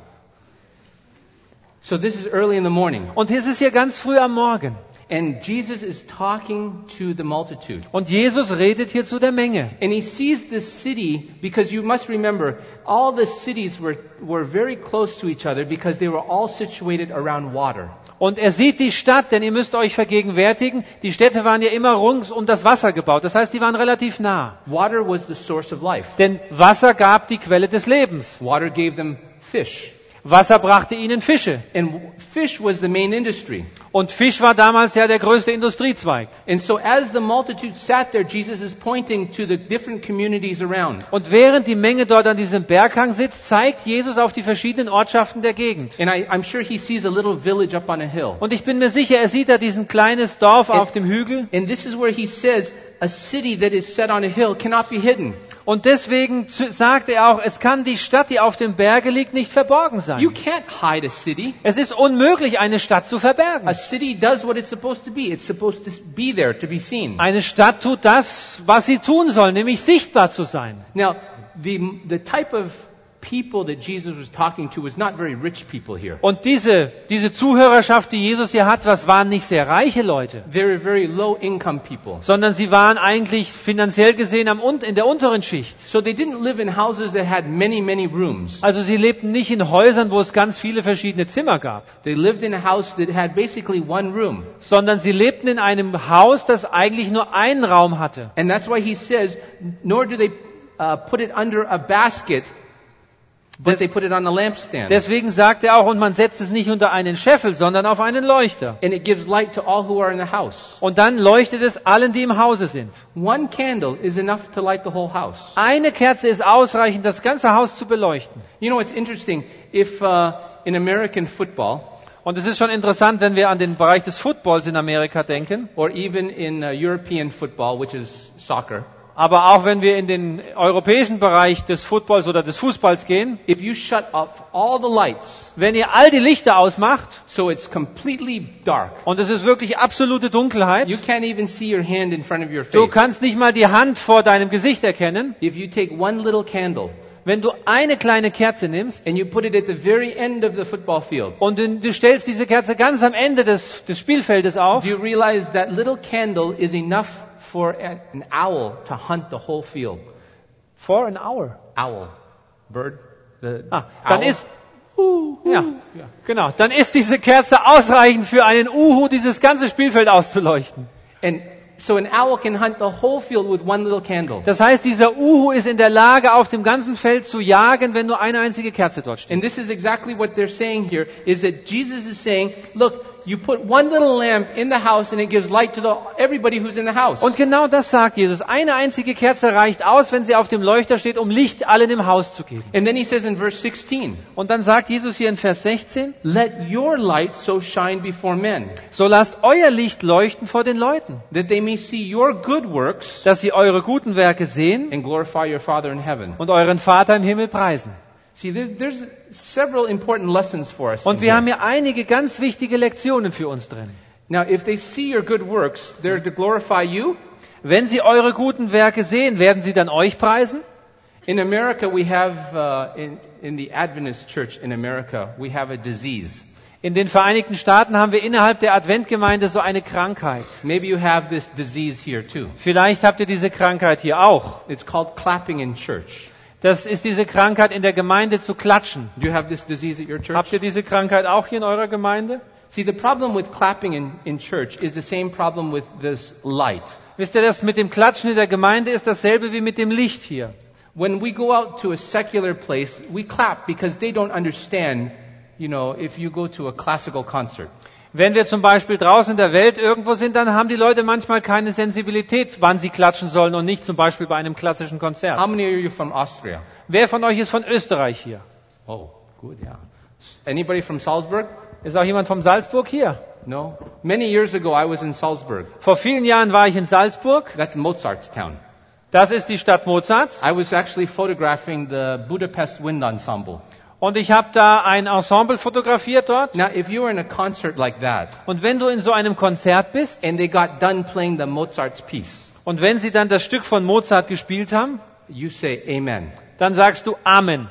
Speaker 1: So this is early in the morning.
Speaker 2: Und es ist hier ganz früh am Morgen.
Speaker 1: And Jesus is talking to the multitude.
Speaker 2: Und Jesus redet hier zu der Menge.
Speaker 1: And he sees this city, because you must remember, all the cities were very close to each other because they were all situated around water.
Speaker 2: Und er sieht die Stadt, denn ihr müsst euch vergegenwärtigen, die Städte waren ja immer rund um das Wasser gebaut. Das heißt, die waren relativ nah.
Speaker 1: Water was the source of life.
Speaker 2: Denn Wasser gab die Quelle des Lebens.
Speaker 1: Water gave them fish.
Speaker 2: Wasser brachte ihnen Fische.
Speaker 1: And fish was the main industry.
Speaker 2: Und Fisch war damals ja der größte Industriezweig.
Speaker 1: And so as the multitude sat there, Jesus is pointing to the different communities around.
Speaker 2: Und während die Menge dort an diesem Berghang sitzt, zeigt Jesus auf die verschiedenen Ortschaften der Gegend.
Speaker 1: And I'm sure he sees a little village up on a hill.
Speaker 2: Und ich bin mir sicher, er sieht da diesen kleines Dorf auf dem Hügel.
Speaker 1: And this is where he says, a city that is set on a hill cannot be hidden.
Speaker 2: Und deswegen sagt er auch, es kann die Stadt, die auf dem Berge liegt, nicht verborgen sein.
Speaker 1: You can't hide a city.
Speaker 2: Es ist unmöglich, eine Stadt zu verbergen.
Speaker 1: A city does what it's supposed to be. It's supposed to be there to be seen.
Speaker 2: Eine Stadt tut das, was sie tun soll, nämlich sichtbar zu sein.
Speaker 1: Now, the type of people that Jesus was talking to was not very rich people here.
Speaker 2: Und diese Zuhörerschaft, die Jesus hier hat, was waren nicht sehr reiche Leute,
Speaker 1: They were very low income people.
Speaker 2: sondern sie waren eigentlich finanziell gesehen in der unteren Schicht.
Speaker 1: So they didn't live in houses that had many, many rooms.
Speaker 2: Also sie lebten nicht in Häusern, wo es ganz viele verschiedene Zimmer gab,
Speaker 1: They lived in a house that had basically one room.
Speaker 2: sondern sie lebten in einem Haus, das eigentlich nur einen Raum hatte.
Speaker 1: And that's why he says, nor do they put it under a basket, but they put it on a lampstand.
Speaker 2: Deswegen sagt er auch, und man setzt es nicht unter einen Scheffel, sondern auf einen Leuchter.
Speaker 1: And it gives light to all who are in the house.
Speaker 2: Und dann leuchtet es allen, die im Hause sind.
Speaker 1: One candle is enough to light the whole house.
Speaker 2: Eine Kerze ist ausreichend, das ganze Haus zu beleuchten.
Speaker 1: You know, it's interesting. If in American football,
Speaker 2: Und es ist schon interessant, wenn wir an den Bereich des Footballs in Amerika denken,
Speaker 1: or even in European football, which is soccer,
Speaker 2: aber auch wenn wir in den europäischen Bereich des Footballs oder des Fußballs gehen,
Speaker 1: if you shut off all the lights,
Speaker 2: wenn ihr all die Lichter ausmacht
Speaker 1: so it's completely dark,
Speaker 2: und es ist wirklich absolute Dunkelheit,
Speaker 1: you can't even see your hand in front of your
Speaker 2: du
Speaker 1: face.
Speaker 2: kannst nicht mal die Hand vor deinem Gesicht erkennen.
Speaker 1: If you take one little candle,
Speaker 2: wenn du eine kleine Kerze nimmst
Speaker 1: and you put it at the very end of the football field,
Speaker 2: und du stellst diese Kerze ganz am Ende des Spielfeldes auf,
Speaker 1: do you realize that little candle is enough for an owl to hunt the whole field?
Speaker 2: for an hour.
Speaker 1: Owl. Bird. The
Speaker 2: Dann
Speaker 1: owl.
Speaker 2: ist, genau, dann ist diese Kerze ausreichend für einen Uhu, dieses ganze Spielfeld auszuleuchten.
Speaker 1: And so an owl can hunt the whole field with one little candle.
Speaker 2: Das heißt, dieser Uhu ist in der Lage, auf dem ganzen Feld zu jagen, wenn nur eine einzige Kerze dort steht.
Speaker 1: And this is exactly what they're saying here, is that Jesus is saying, look, you put one little lamp in the house and it gives light to everybody who's in the house.
Speaker 2: Und genau das sagt Jesus. Eine einzige Kerze reicht aus, wenn sie auf dem Leuchter steht, um Licht allen im Haus zu geben.
Speaker 1: And then he says in verse 16,
Speaker 2: Und dann sagt Jesus hier in Vers 16,
Speaker 1: let your light so shine before men,
Speaker 2: so lasst euer Licht leuchten vor den Leuten,
Speaker 1: that they may see your good works
Speaker 2: dass sie eure guten Werke sehen
Speaker 1: and glorify your Father in heaven.
Speaker 2: und euren Vater im Himmel preisen.
Speaker 1: See, there's several important lessons for us.
Speaker 2: Und
Speaker 1: in
Speaker 2: wir
Speaker 1: here.
Speaker 2: haben hier einige ganz wichtige Lektionen für uns drin.
Speaker 1: Now, if they see your good works, they're to glorify you.
Speaker 2: Wenn sie eure guten Werke sehen, werden sie dann euch preisen?
Speaker 1: In America, we have, in the Adventist church in America, we have a disease.
Speaker 2: In den Vereinigten Staaten haben wir innerhalb der Adventgemeinde so eine Krankheit.
Speaker 1: Maybe you have this disease here too.
Speaker 2: Vielleicht habt ihr diese Krankheit hier auch.
Speaker 1: It's called clapping in church.
Speaker 2: Das ist diese Krankheit in der Gemeinde zu klatschen.
Speaker 1: Do you have this disease at your church?
Speaker 2: Habt ihr diese Krankheit auch hier in eurer Gemeinde?
Speaker 1: See, the problem with clapping in church is the same problem with this light.
Speaker 2: Wisst ihr, das mit dem Klatschen in der Gemeinde ist dasselbe wie mit dem Licht hier.
Speaker 1: When we go out to a secular place, we clap because they don't understand, if you go to a classical concert.
Speaker 2: Wenn wir zum Beispiel draußen in der Welt irgendwo sind, dann haben die Leute manchmal keine Sensibilität, wann sie klatschen sollen und nicht zum Beispiel bei einem klassischen Konzert.
Speaker 1: How many are you from Austria?
Speaker 2: Wer von euch ist von Österreich hier?
Speaker 1: Oh, good, yeah. Anybody from Salzburg?
Speaker 2: Ist auch jemand von Salzburg hier?
Speaker 1: No? Many years ago, I was in Salzburg.
Speaker 2: Vor vielen Jahren war ich in Salzburg.
Speaker 1: That's Mozart's town.
Speaker 2: Das ist die Stadt Mozarts.
Speaker 1: I was actually photographing the Budapest Wind Ensemble.
Speaker 2: Und ich habe da ein Ensemble fotografiert dort.
Speaker 1: Now, if you were in a concert like that,
Speaker 2: Und wenn du in so einem Konzert bist
Speaker 1: and they got done playing the Mozart's piece,
Speaker 2: und wenn sie dann das Stück von Mozart gespielt haben,
Speaker 1: you say amen.
Speaker 2: dann sagst du Amen.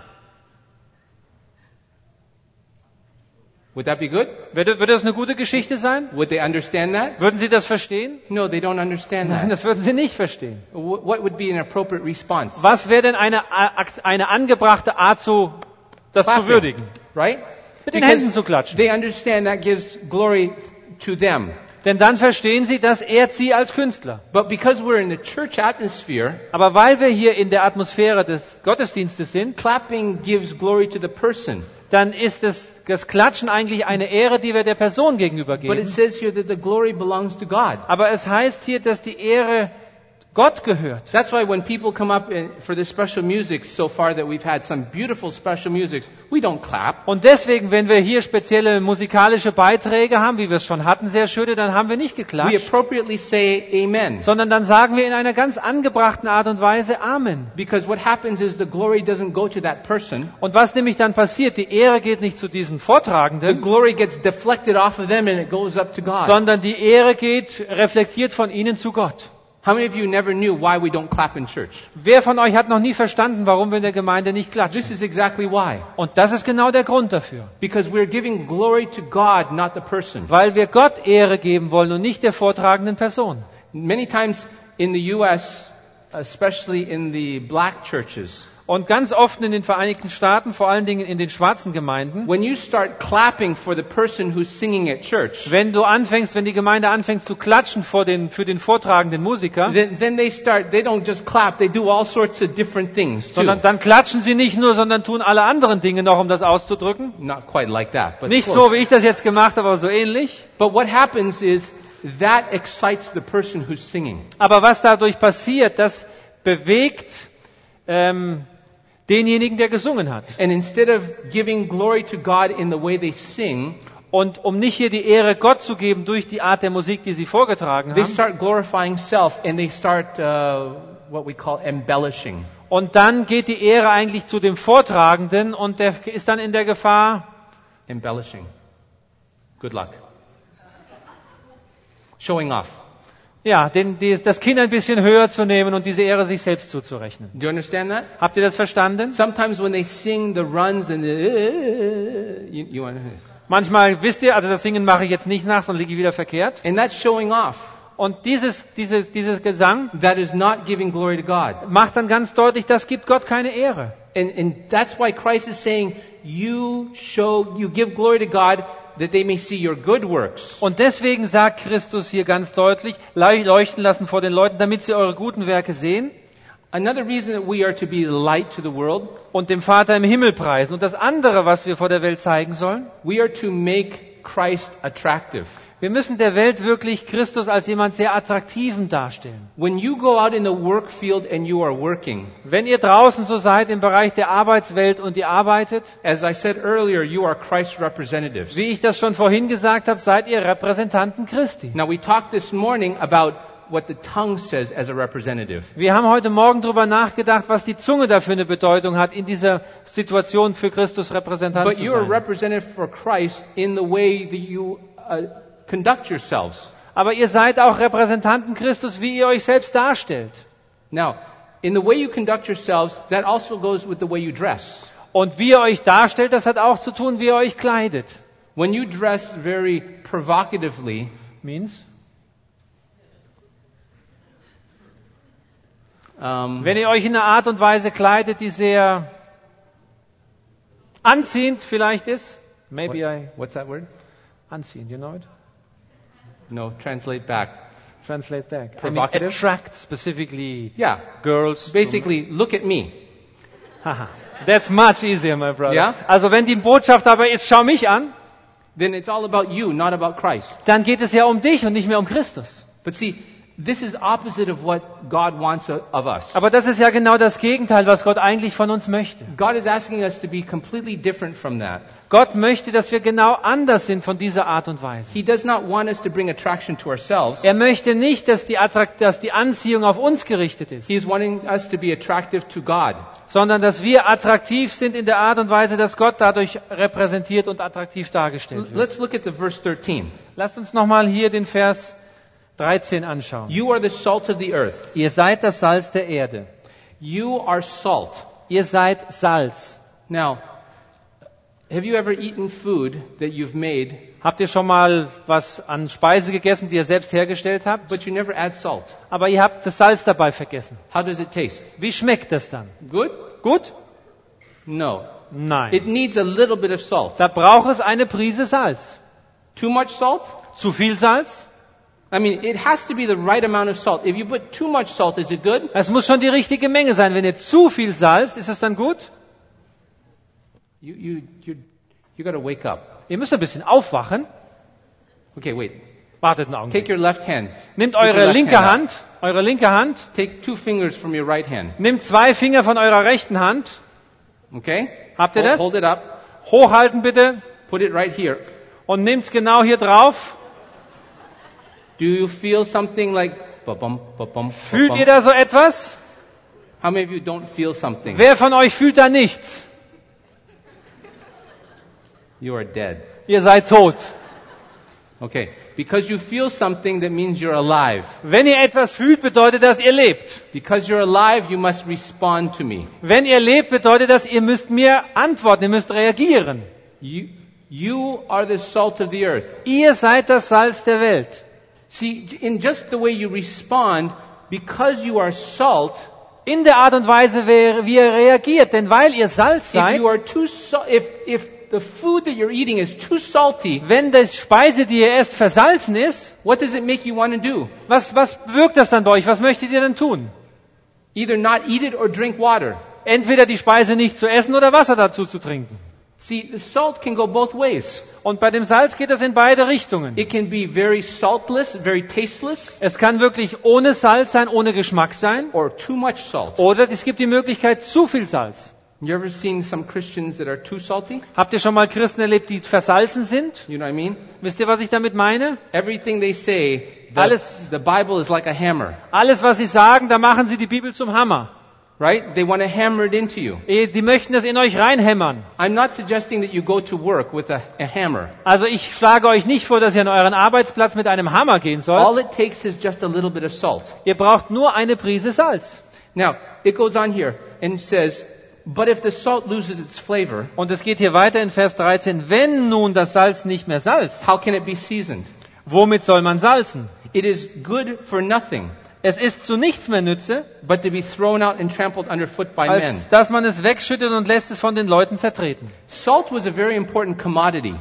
Speaker 1: Would that be good?
Speaker 2: Würde das eine gute Geschichte sein?
Speaker 1: Would they understand that?
Speaker 2: Würden sie das verstehen?
Speaker 1: No, they don't understand
Speaker 2: Nein,
Speaker 1: that.
Speaker 2: das würden sie nicht verstehen.
Speaker 1: What would be an appropriate response?
Speaker 2: Was wäre denn eine angebrachte Art, das zu
Speaker 1: Clapping,
Speaker 2: würdigen?
Speaker 1: right?
Speaker 2: Mit den Händen zu klatschen.
Speaker 1: They understand that gives glory to them.
Speaker 2: Denn dann verstehen sie, das ehrt sie als Künstler.
Speaker 1: But because we're in the church atmosphere,
Speaker 2: Aber weil wir hier in der Atmosphäre des Gottesdienstes sind,
Speaker 1: clapping gives glory to the person.
Speaker 2: dann ist das Klatschen eigentlich eine Ehre, die wir der Person gegenüber
Speaker 1: But it
Speaker 2: geben.
Speaker 1: says here that the glory belongs to God.
Speaker 2: Aber es heißt hier, dass die Ehre Gott gehört.
Speaker 1: That's why when people come up for the special music so far that we've had some beautiful special musics, we don't clap.
Speaker 2: Und deswegen, wenn wir hier spezielle musikalische Beiträge haben, wie wir es schon hatten, sehr schöne, dann haben wir nicht
Speaker 1: We
Speaker 2: geklatscht,
Speaker 1: appropriately say amen.
Speaker 2: sondern dann sagen wir in einer ganz angebrachten Art und Weise Amen.
Speaker 1: Because what happens is the glory doesn't go to that person.
Speaker 2: Und was nämlich dann passiert, die Ehre geht nicht zu diesen
Speaker 1: The
Speaker 2: Vortragenden,
Speaker 1: glory gets deflected off of them and it goes up to God.
Speaker 2: sondern die Ehre geht reflektiert von ihnen zu Gott.
Speaker 1: How many of you never knew why we don't clap in church?
Speaker 2: Wer von euch hat noch nie verstanden, warum wir in der Gemeinde nicht
Speaker 1: This
Speaker 2: klatschen?
Speaker 1: is exactly why.
Speaker 2: Und das ist genau der Grund dafür.
Speaker 1: Because we're giving glory to God, not the person.
Speaker 2: Weil wir Gott Ehre geben wollen und nicht der vortragenden Person.
Speaker 1: Many times in the U.S., especially in the black churches,
Speaker 2: Und ganz oft in den Vereinigten Staaten, vor allen Dingen in den schwarzen Gemeinden,
Speaker 1: when you start clapping for the person who's singing at church,
Speaker 2: wenn die Gemeinde anfängt zu klatschen für den vortragenden Musiker,
Speaker 1: then they don't just clap, they do all sorts of different things too.
Speaker 2: sondern dann klatschen sie nicht nur, sondern tun alle anderen Dinge noch, um das auszudrücken.
Speaker 1: Not quite like that, but
Speaker 2: Nicht
Speaker 1: close.
Speaker 2: so, wie ich das jetzt gemacht habe, aber so ähnlich.
Speaker 1: But what happens is that excites the person who's singing.
Speaker 2: Aber was dadurch passiert, das bewegt denjenigen, der gesungen hat.
Speaker 1: And instead of giving glory to God in the way they sing,
Speaker 2: Und um nicht hier die Ehre Gott zu geben durch die Art der Musik, die sie vorgetragen
Speaker 1: they
Speaker 2: haben,
Speaker 1: start glorifying self and they start what we call embellishing.
Speaker 2: und dann geht die Ehre eigentlich zu dem Vortragenden und der ist dann in der Gefahr,
Speaker 1: Embellishing. Good luck. Showing off.
Speaker 2: ja, das Kinn ein bisschen höher zu nehmen und diese Ehre sich selbst zuzurechnen.
Speaker 1: Do you understand that?
Speaker 2: Habt ihr das verstanden?
Speaker 1: Sometimes when they sing the runs and the, you want to,
Speaker 2: Manchmal, wisst ihr, also das Singen mache ich jetzt nicht nach, sondern liege ich wieder verkehrt.
Speaker 1: and that's showing off.
Speaker 2: Und dieses Gesang
Speaker 1: That is not giving glory to God.
Speaker 2: macht dann ganz deutlich, das gibt Gott keine Ehre.
Speaker 1: And that's why Christ is saying, you give glory to God that they may see your good works.
Speaker 2: Und deswegen sagt Christus hier ganz deutlich, leuchten lassen vor den Leuten, damit sie eure guten Werke sehen
Speaker 1: Another reason that we are to be the light to the world,
Speaker 2: und dem Vater im Himmel preisen. Und das andere, was wir vor der Welt zeigen sollen,
Speaker 1: we are to make Christ attractive.
Speaker 2: wir müssen der Welt wirklich Christus als jemand sehr Attraktiven darstellen.
Speaker 1: When you go out in the work field and you are working,
Speaker 2: Wenn ihr draußen so seid im Bereich der Arbeitswelt und ihr arbeitet,
Speaker 1: as I said earlier, you are Christ's representatives.
Speaker 2: wie ich das schon vorhin gesagt habe, seid ihr Repräsentanten Christi.
Speaker 1: Now we talked this morning about what the tongue says as a representative.
Speaker 2: Wir haben heute Morgen darüber nachgedacht, was die Zunge dafür eine Bedeutung hat, in dieser Situation für Christus Repräsentant
Speaker 1: But
Speaker 2: zu
Speaker 1: you are
Speaker 2: sein.
Speaker 1: represented for Christ in the way that you conduct yourselves.
Speaker 2: Aber ihr seid auch Repräsentanten Christus, wie ihr euch selbst darstellt.
Speaker 1: Now, in the way you conduct yourselves, that also goes with the way you dress.
Speaker 2: Und wie ihr euch darstellt, das hat auch zu tun, wie ihr euch kleidet.
Speaker 1: When you dress very provocatively,
Speaker 2: Means? Wenn ihr euch in einer Art und Weise kleidet, die sehr anziehend vielleicht ist.
Speaker 1: what's that word?
Speaker 2: Anziehend, you know it?
Speaker 1: No, translate back.
Speaker 2: Translate that.
Speaker 1: Provocative?
Speaker 2: Attract specifically
Speaker 1: Yeah,
Speaker 2: girls.
Speaker 1: basically, look at me.
Speaker 2: Haha. That's much easier, my brother.
Speaker 1: Ja?
Speaker 2: Also wenn die Botschaft aber ist, schau mich an,
Speaker 1: Then it's all about you, not about Christ.
Speaker 2: dann geht es ja um dich und nicht mehr um Christus.
Speaker 1: But see, this is opposite of what God wants of us.
Speaker 2: Aber das ist ja genau das Gegenteil, was Gott eigentlich von uns möchte.
Speaker 1: God is asking us to be completely different from that.
Speaker 2: Gott möchte, dass wir genau anders sind von dieser Art und Weise.
Speaker 1: He does not want us to bring attraction to ourselves.
Speaker 2: Er möchte nicht, dass die Anziehung auf uns gerichtet ist,
Speaker 1: He is wanting us to be attractive to God.
Speaker 2: sondern dass wir attraktiv sind in der Art und Weise, dass Gott dadurch repräsentiert und attraktiv dargestellt wird.
Speaker 1: Let's look at the verse 13.
Speaker 2: Lasst uns nochmal hier den Vers 13 anschauen.
Speaker 1: You are the salt of the earth.
Speaker 2: Ihr seid das Salz der Erde.
Speaker 1: You are salt.
Speaker 2: Ihr seid Salz.
Speaker 1: Now, have you ever eaten food that you've made,
Speaker 2: Habt ihr schon mal was an Speise gegessen, die ihr selbst hergestellt habt?
Speaker 1: but you never add salt?
Speaker 2: Aber ihr habt das Salz dabei vergessen.
Speaker 1: How does it taste?
Speaker 2: Wie schmeckt das dann?
Speaker 1: Good?
Speaker 2: Gut?
Speaker 1: No. It
Speaker 2: Nein.
Speaker 1: needs a little bit of salt.
Speaker 2: Da braucht es eine Prise Salz.
Speaker 1: Too much salt?
Speaker 2: Zu viel Salz?
Speaker 1: I mean, it has to be the right amount of salt. If you put too much salt, is it good?
Speaker 2: Es muss schon die richtige Menge sein. Wenn ihr zu viel salzt, ist es dann gut?
Speaker 1: You got to wake up.
Speaker 2: Ihr müsst ein bisschen aufwachen.
Speaker 1: Okay, wait.
Speaker 2: Wartet einen Augenblick.
Speaker 1: Take your left hand.
Speaker 2: Nehmt
Speaker 1: Put your
Speaker 2: eure
Speaker 1: left
Speaker 2: linke
Speaker 1: hand out.
Speaker 2: Hand,
Speaker 1: Take 2 fingers from your right hand.
Speaker 2: nehmt 2 Finger von eurer rechten Hand,
Speaker 1: Okay?
Speaker 2: Habt ihr das?
Speaker 1: Hold it up.
Speaker 2: hochhalten bitte
Speaker 1: Put it right here.
Speaker 2: und nehmt's genau hier drauf.
Speaker 1: Do you feel something like ba-bum, ba-bum,
Speaker 2: Fühlt
Speaker 1: ba-bum?
Speaker 2: ihr da so etwas?
Speaker 1: How many of you don't feel something?
Speaker 2: Wer von euch fühlt da nichts?
Speaker 1: You are dead.
Speaker 2: Ihr seid tot.
Speaker 1: Okay. Because you feel something, that means you're alive.
Speaker 2: Wenn ihr etwas fühlt, bedeutet das, ihr lebt.
Speaker 1: Because you're alive, you must respond to me.
Speaker 2: Wenn ihr lebt, bedeutet das, ihr müsst mir antworten, ihr müsst reagieren.
Speaker 1: You are the salt of the earth.
Speaker 2: Ihr seid das Salz der Welt.
Speaker 1: See, in just the way you respond, because you are salt,
Speaker 2: In der Art und Weise, wie ihr reagiert, denn weil ihr Salz
Speaker 1: if
Speaker 2: seid,
Speaker 1: you are too if the food that you're eating is too salty,
Speaker 2: wenn die Speise, die ihr esst, versalzen ist,
Speaker 1: what does it make you want to do?
Speaker 2: was bewirkt das dann bei euch? Was möchtet ihr denn tun?
Speaker 1: Either not eat it or drink water.
Speaker 2: Entweder die Speise nicht zu essen oder Wasser dazu zu trinken.
Speaker 1: See, the salt can go both ways.
Speaker 2: Und bei dem Salz geht das in beide Richtungen.
Speaker 1: It can be very saltless, very tasteless,
Speaker 2: Es kann wirklich ohne Salz sein, ohne Geschmack sein.
Speaker 1: or too much salt.
Speaker 2: Oder es gibt die Möglichkeit, zu viel Salz.
Speaker 1: You ever seen some Christians that are too salty?
Speaker 2: Habt ihr schon mal Christen erlebt, die versalzen sind?
Speaker 1: You know what I mean?
Speaker 2: Wisst ihr, was ich damit meine?
Speaker 1: Everything they say,
Speaker 2: Alles-
Speaker 1: the Bible is like a hammer.
Speaker 2: Alles, was sie sagen, da machen sie die Bibel zum Hammer.
Speaker 1: right? They want to hammer it into you.
Speaker 2: Sie möchten das in euch reinhämmern.
Speaker 1: I'm not suggesting that you go to work with a hammer.
Speaker 2: Also ich schlage euch nicht vor, dass ihr an euren Arbeitsplatz mit einem Hammer gehen sollt.
Speaker 1: All it takes is just a little bit of salt.
Speaker 2: Ihr braucht nur eine Prise Salz.
Speaker 1: Now, it goes on here and says, but if the salt loses its flavor,
Speaker 2: Und es geht hier weiter in Vers 13. Wenn nun das Salz nicht mehr salzt,
Speaker 1: how can it be seasoned?
Speaker 2: womit soll man salzen?
Speaker 1: It is good for nothing,
Speaker 2: Es ist zu nichts mehr Nütze,
Speaker 1: but to be thrown out and trampled underfoot by men.
Speaker 2: als dass man es wegschüttet und lässt es von den Leuten zertreten.
Speaker 1: Salt was a very important commodity.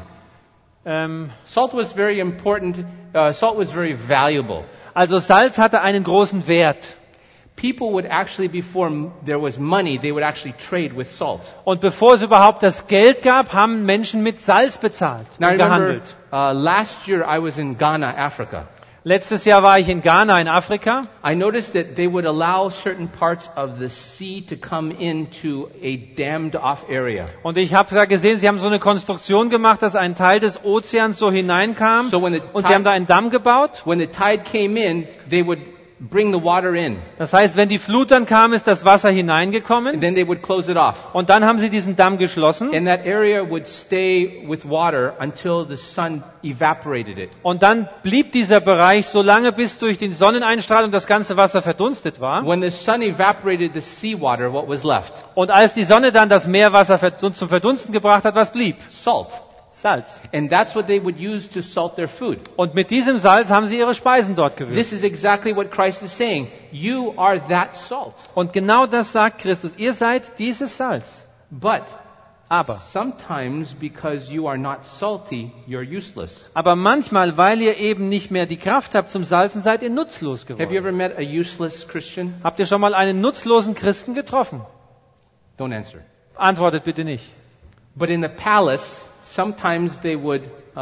Speaker 1: Salt was very important. Salt was very valuable.
Speaker 2: Also Salz hatte einen großen Wert.
Speaker 1: People would actually, before there was money, they would actually trade with salt.
Speaker 2: Und bevor es überhaupt das Geld gab, haben Menschen mit Salz bezahlt
Speaker 1: Now I
Speaker 2: und
Speaker 1: remember
Speaker 2: gehandelt.
Speaker 1: Last year I was in Ghana, Africa.
Speaker 2: Letztes Jahr war ich in Ghana in Afrika.
Speaker 1: I noticed that they would allow certain parts of the sea to come into a dammed off area.
Speaker 2: Und ich habe da gesehen, sie haben so eine Konstruktion gemacht, dass ein Teil des Ozeans so hineinkam.
Speaker 1: So when the
Speaker 2: Und sie haben da einen Damm gebaut.
Speaker 1: when the tide came in, they would bring the water in,
Speaker 2: Das heißt, wenn die Flut dann kam, ist das Wasser
Speaker 1: and
Speaker 2: hineingekommen.
Speaker 1: then they would close it off.
Speaker 2: Und dann haben sie diesen Damm geschlossen.
Speaker 1: And that area would stay with water until the sun evaporated it.
Speaker 2: Und dann blieb dieser Bereich so lange, bis durch die Sonneneinstrahlung das ganze Wasser verdunstet war.
Speaker 1: When the sun evaporated the seawater, what was left?
Speaker 2: Und als die Sonne dann das Meerwasser zum Verdunsten gebracht hat, was blieb?
Speaker 1: Salt.
Speaker 2: Salz.
Speaker 1: And that's what they would use to salt their food.
Speaker 2: Und mit diesem Salz haben sie ihre Speisen dort gewürzt.
Speaker 1: This is exactly what Christ is saying. You are that salt.
Speaker 2: Und genau das sagt Christus. Ihr seid dieses Salz.
Speaker 1: But
Speaker 2: Aber
Speaker 1: sometimes because you are not salty, you're useless.
Speaker 2: manchmal, weil ihr eben nicht mehr die Kraft habt zum Salzen, seid ihr nutzlos
Speaker 1: Have you
Speaker 2: geworden.
Speaker 1: ever met a useless Christian?
Speaker 2: Habt ihr schon mal einen nutzlosen Christen getroffen?
Speaker 1: Don't answer.
Speaker 2: Antwortet bitte nicht.
Speaker 1: But in the palace, sometimes they would,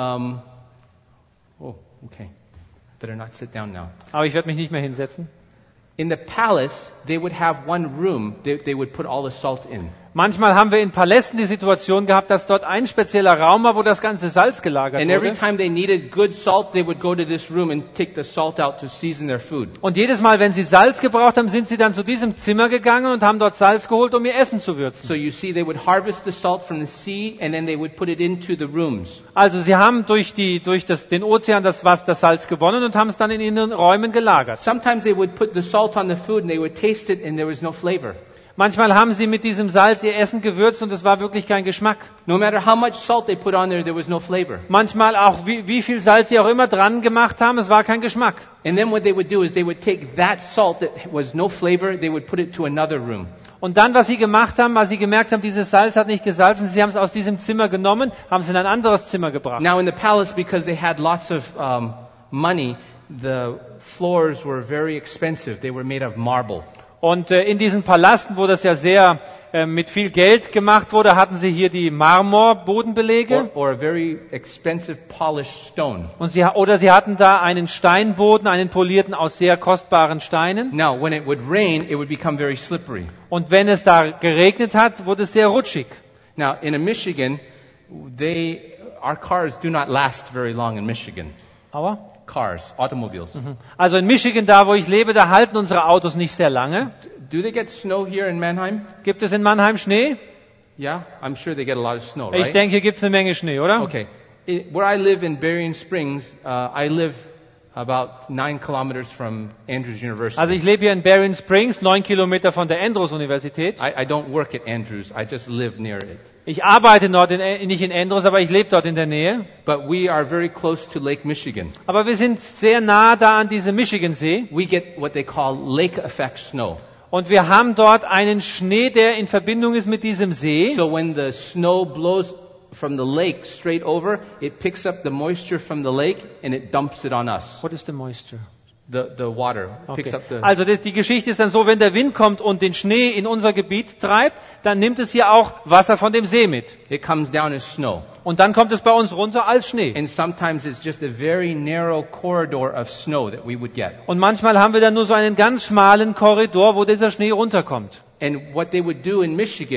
Speaker 1: okay. Better not sit down now.
Speaker 2: Aber ich werde mich nicht mehr hinsetzen.
Speaker 1: In the palace, they would have one room they would put all the salt in.
Speaker 2: Manchmal haben wir in Palästen die Situation gehabt, dass dort ein spezieller Raum war, wo das ganze Salz gelagert
Speaker 1: And every
Speaker 2: wurde.
Speaker 1: time they needed good salt, they would go to this room and take the salt out to season their food.
Speaker 2: Und jedes Mal, wenn sie Salz gebraucht haben, sind sie dann zu diesem Zimmer gegangen und haben dort Salz geholt, um ihr Essen zu würzen.
Speaker 1: So you see, they would harvest the salt from the sea and then they would put it into the rooms.
Speaker 2: Also sie haben durch den Ozean das Salz gewonnen und haben es dann in ihren Räumen gelagert.
Speaker 1: Sometimes they would put the salt on the food and they would taste it and there was no flavor.
Speaker 2: Manchmal haben sie mit diesem Salz ihr Essen gewürzt und es war wirklich kein Geschmack.
Speaker 1: No matter how much salt they put on there was no flavor.
Speaker 2: Manchmal auch, wie viel Salz sie auch immer dran gemacht haben, es war kein Geschmack.
Speaker 1: And then what they would do is they would take that salt that was no flavor, they would put it to another room.
Speaker 2: Und dann, was sie gemacht haben, als sie gemerkt haben, dieses Salz hat nicht gesalzen, sie haben es aus diesem Zimmer genommen, haben es in ein anderes Zimmer gebracht.
Speaker 1: Now in the palace, because they had lots of money, the floors were very expensive. They were made of marble.
Speaker 2: Und in diesen Palasten, wo das ja sehr mit viel Geld gemacht wurde, hatten sie hier die Marmorbodenbelege.
Speaker 1: Or a very expensive polished stone.
Speaker 2: Und sie hatten da einen Steinboden, einen polierten aus sehr kostbaren Steinen.
Speaker 1: Now, when it would rain, it would become very slippery.
Speaker 2: Und wenn es da geregnet hat, wurde es sehr rutschig.
Speaker 1: Now, in Michigan, our cars do not last very long in Michigan.
Speaker 2: Aber?
Speaker 1: Cars, automobiles.
Speaker 2: Also in Michigan, da wo ich lebe, da halten unsere Autos nicht sehr lange.
Speaker 1: Do they get snow here in Mannheim?
Speaker 2: Gibt es in Mannheim Schnee?
Speaker 1: Yeah, I'm sure they get a lot of snow,
Speaker 2: Ich
Speaker 1: right?
Speaker 2: denke, hier gibt es eine Menge Schnee, oder?
Speaker 1: Okay. Where I live in Berrien Springs, I live about 9 kilometers from Andrews University.
Speaker 2: Also ich lebe hier in Berrien Springs, 9 Kilometer von der Andrews Universität.
Speaker 1: I don't work at Andrews. I just live near it.
Speaker 2: Ich arbeite dort nicht in Andrews, aber ich lebe dort in der Nähe.
Speaker 1: But we are very close to Lake Michigan.
Speaker 2: Aber wir sind sehr nah da an diesem Michigansee.
Speaker 1: We get what they call lake effect snow.
Speaker 2: Und wir haben dort einen Schnee, der in Verbindung ist mit diesem See.
Speaker 1: So when the snow blows from the lake straight over, it picks up the moisture from the lake and it dumps it on us.
Speaker 2: What is the moisture?
Speaker 1: The water picks
Speaker 2: Okay.
Speaker 1: up the...
Speaker 2: Also die Geschichte ist dann so, wenn der Wind kommt und den Schnee in unser Gebiet treibt, dann nimmt es hier auch Wasser von dem See mit.
Speaker 1: It comes down as snow.
Speaker 2: Und dann kommt es bei uns runter als Schnee.
Speaker 1: And sometimes it's just a very narrow corridor of snow that we would get.
Speaker 2: Und manchmal haben wir dann nur so einen ganz schmalen Korridor, wo dieser Schnee runterkommt.
Speaker 1: And what they would do in Michigan,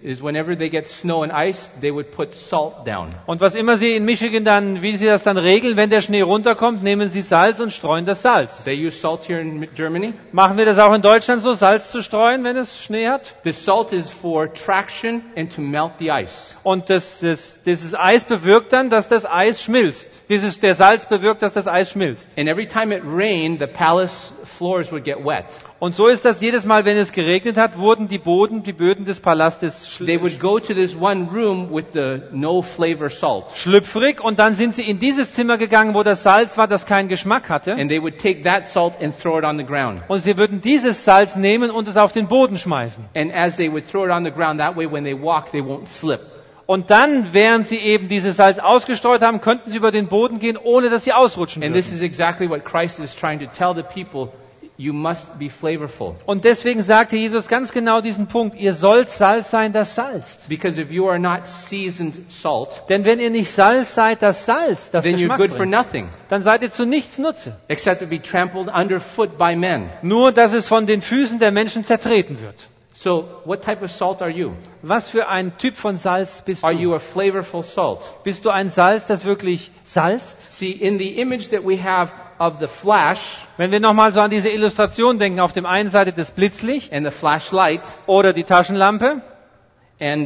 Speaker 1: is whenever they get snow and ice, they would put salt down.
Speaker 2: Und was immer sie in Michigan dann, wie sie das dann regeln, wenn der Schnee runterkommt, nehmen sie Salz und streuen das Salz.
Speaker 1: They use salt here in Germany.
Speaker 2: Machen wir das auch in Deutschland so, Salz zu streuen, wenn es Schnee hat?
Speaker 1: The salt is for traction and to melt the ice.
Speaker 2: Und dieses Eis bewirkt dann, dass das Eis schmilzt. Der Salz bewirkt, dass das Eis schmilzt.
Speaker 1: And every time it rained, the palace floors would get wet.
Speaker 2: Und so ist das jedes Mal, wenn es geregnet hat, wurden die Böden des Palastes
Speaker 1: They would go to this one room with the no flavor salt.
Speaker 2: schlüpfrig und dann sind sie in dieses Zimmer gegangen, wo das Salz war, das keinen Geschmack hatte.
Speaker 1: And they would take that salt and throw it on the ground.
Speaker 2: Und sie würden dieses Salz nehmen und es auf den Boden schmeißen.
Speaker 1: And as they would throw it on the ground, that way when they walk, they won't slip.
Speaker 2: Und dann, während sie eben dieses Salz ausgestreut haben, könnten sie über den Boden gehen, ohne dass sie ausrutschen
Speaker 1: And this
Speaker 2: würden.
Speaker 1: is exactly what Christ is trying to tell the people. You must be flavorful.
Speaker 2: Und deswegen sagte Jesus ganz genau diesen Punkt, ihr sollt Salz sein, das salzt.
Speaker 1: Because if you are not seasoned salt,
Speaker 2: Denn wenn ihr nicht Salz seid, das Salz, das
Speaker 1: then you're
Speaker 2: Geschmack
Speaker 1: good for
Speaker 2: bringt,
Speaker 1: nothing,
Speaker 2: dann seid ihr zu nichts Nutze.
Speaker 1: except to be trampled underfoot by men.
Speaker 2: Nur, dass es von den Füßen der Menschen zertreten wird.
Speaker 1: So, what type of salt are you?
Speaker 2: Was für ein Typ von Salz bist
Speaker 1: Are
Speaker 2: du?
Speaker 1: you a flavorful salt?
Speaker 2: Bist du ein Salz, das wirklich salzt?
Speaker 1: See, in the image that we have of the flash
Speaker 2: Wenn wir nochmal so an diese Illustration denken, auf dem einen Seite das Blitzlicht
Speaker 1: and the flashlight,
Speaker 2: oder die Taschenlampe.
Speaker 1: and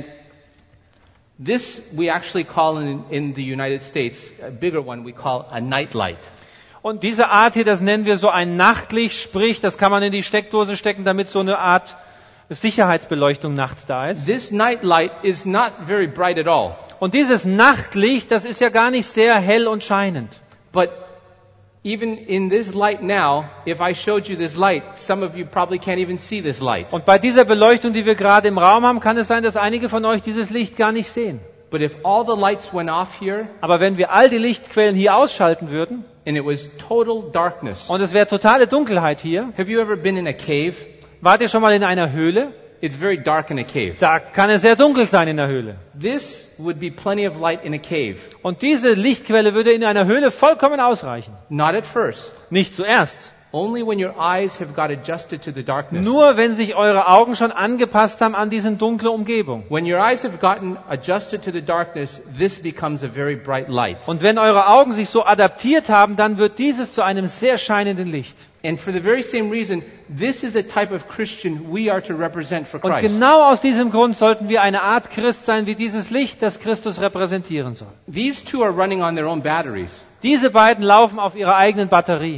Speaker 1: this we actually call in the United States, a bigger one we call a nightlight.
Speaker 2: Und diese Art hier, das nennen wir so ein Nachtlicht, sprich, das kann man in die Steckdose stecken, damit so eine Art Sicherheitsbeleuchtung nachts da ist.
Speaker 1: This nightlight is not very bright at all,
Speaker 2: Und dieses Nachtlicht, das ist ja gar nicht sehr hell und scheinend.
Speaker 1: but even in this light now, if I showed you this light, some of you probably can't even see this light.
Speaker 2: Und bei dieser Beleuchtung, die wir gerade im Raum haben, kann es sein, dass einige von euch dieses Licht gar nicht sehen.
Speaker 1: But if all the lights went off here
Speaker 2: Aber wenn wir all die Lichtquellen hier ausschalten würden
Speaker 1: and it was total darkness,
Speaker 2: und es wäre totale Dunkelheit hier,
Speaker 1: have you ever been in a cave?
Speaker 2: wart ihr schon mal in einer Höhle?
Speaker 1: It's very dark in a cave.
Speaker 2: Da kann es sehr dunkel sein in der Höhle.
Speaker 1: This would be plenty of light in a cave.
Speaker 2: Und diese Lichtquelle würde in einer Höhle vollkommen ausreichen.
Speaker 1: Not at first.
Speaker 2: Nicht zuerst.
Speaker 1: Only when your eyes have got adjusted to the darkness.
Speaker 2: Nur wenn sich eure Augen schon angepasst haben an diese dunkle Umgebung.
Speaker 1: When your eyes have gotten adjusted to the darkness, this becomes a very bright light.
Speaker 2: Und wenn eure Augen sich so adaptiert haben, dann wird dieses zu einem sehr scheinenden Licht.
Speaker 1: And for the very same reason, this is the type of Christian we are to represent for
Speaker 2: Und
Speaker 1: Christ.
Speaker 2: genau aus diesem Grund sollten wir eine Art Christ sein wie dieses Licht, das Christus repräsentieren soll.
Speaker 1: These two are running on their own batteries.
Speaker 2: Diese beiden laufen auf ihrer eigenen Batterie.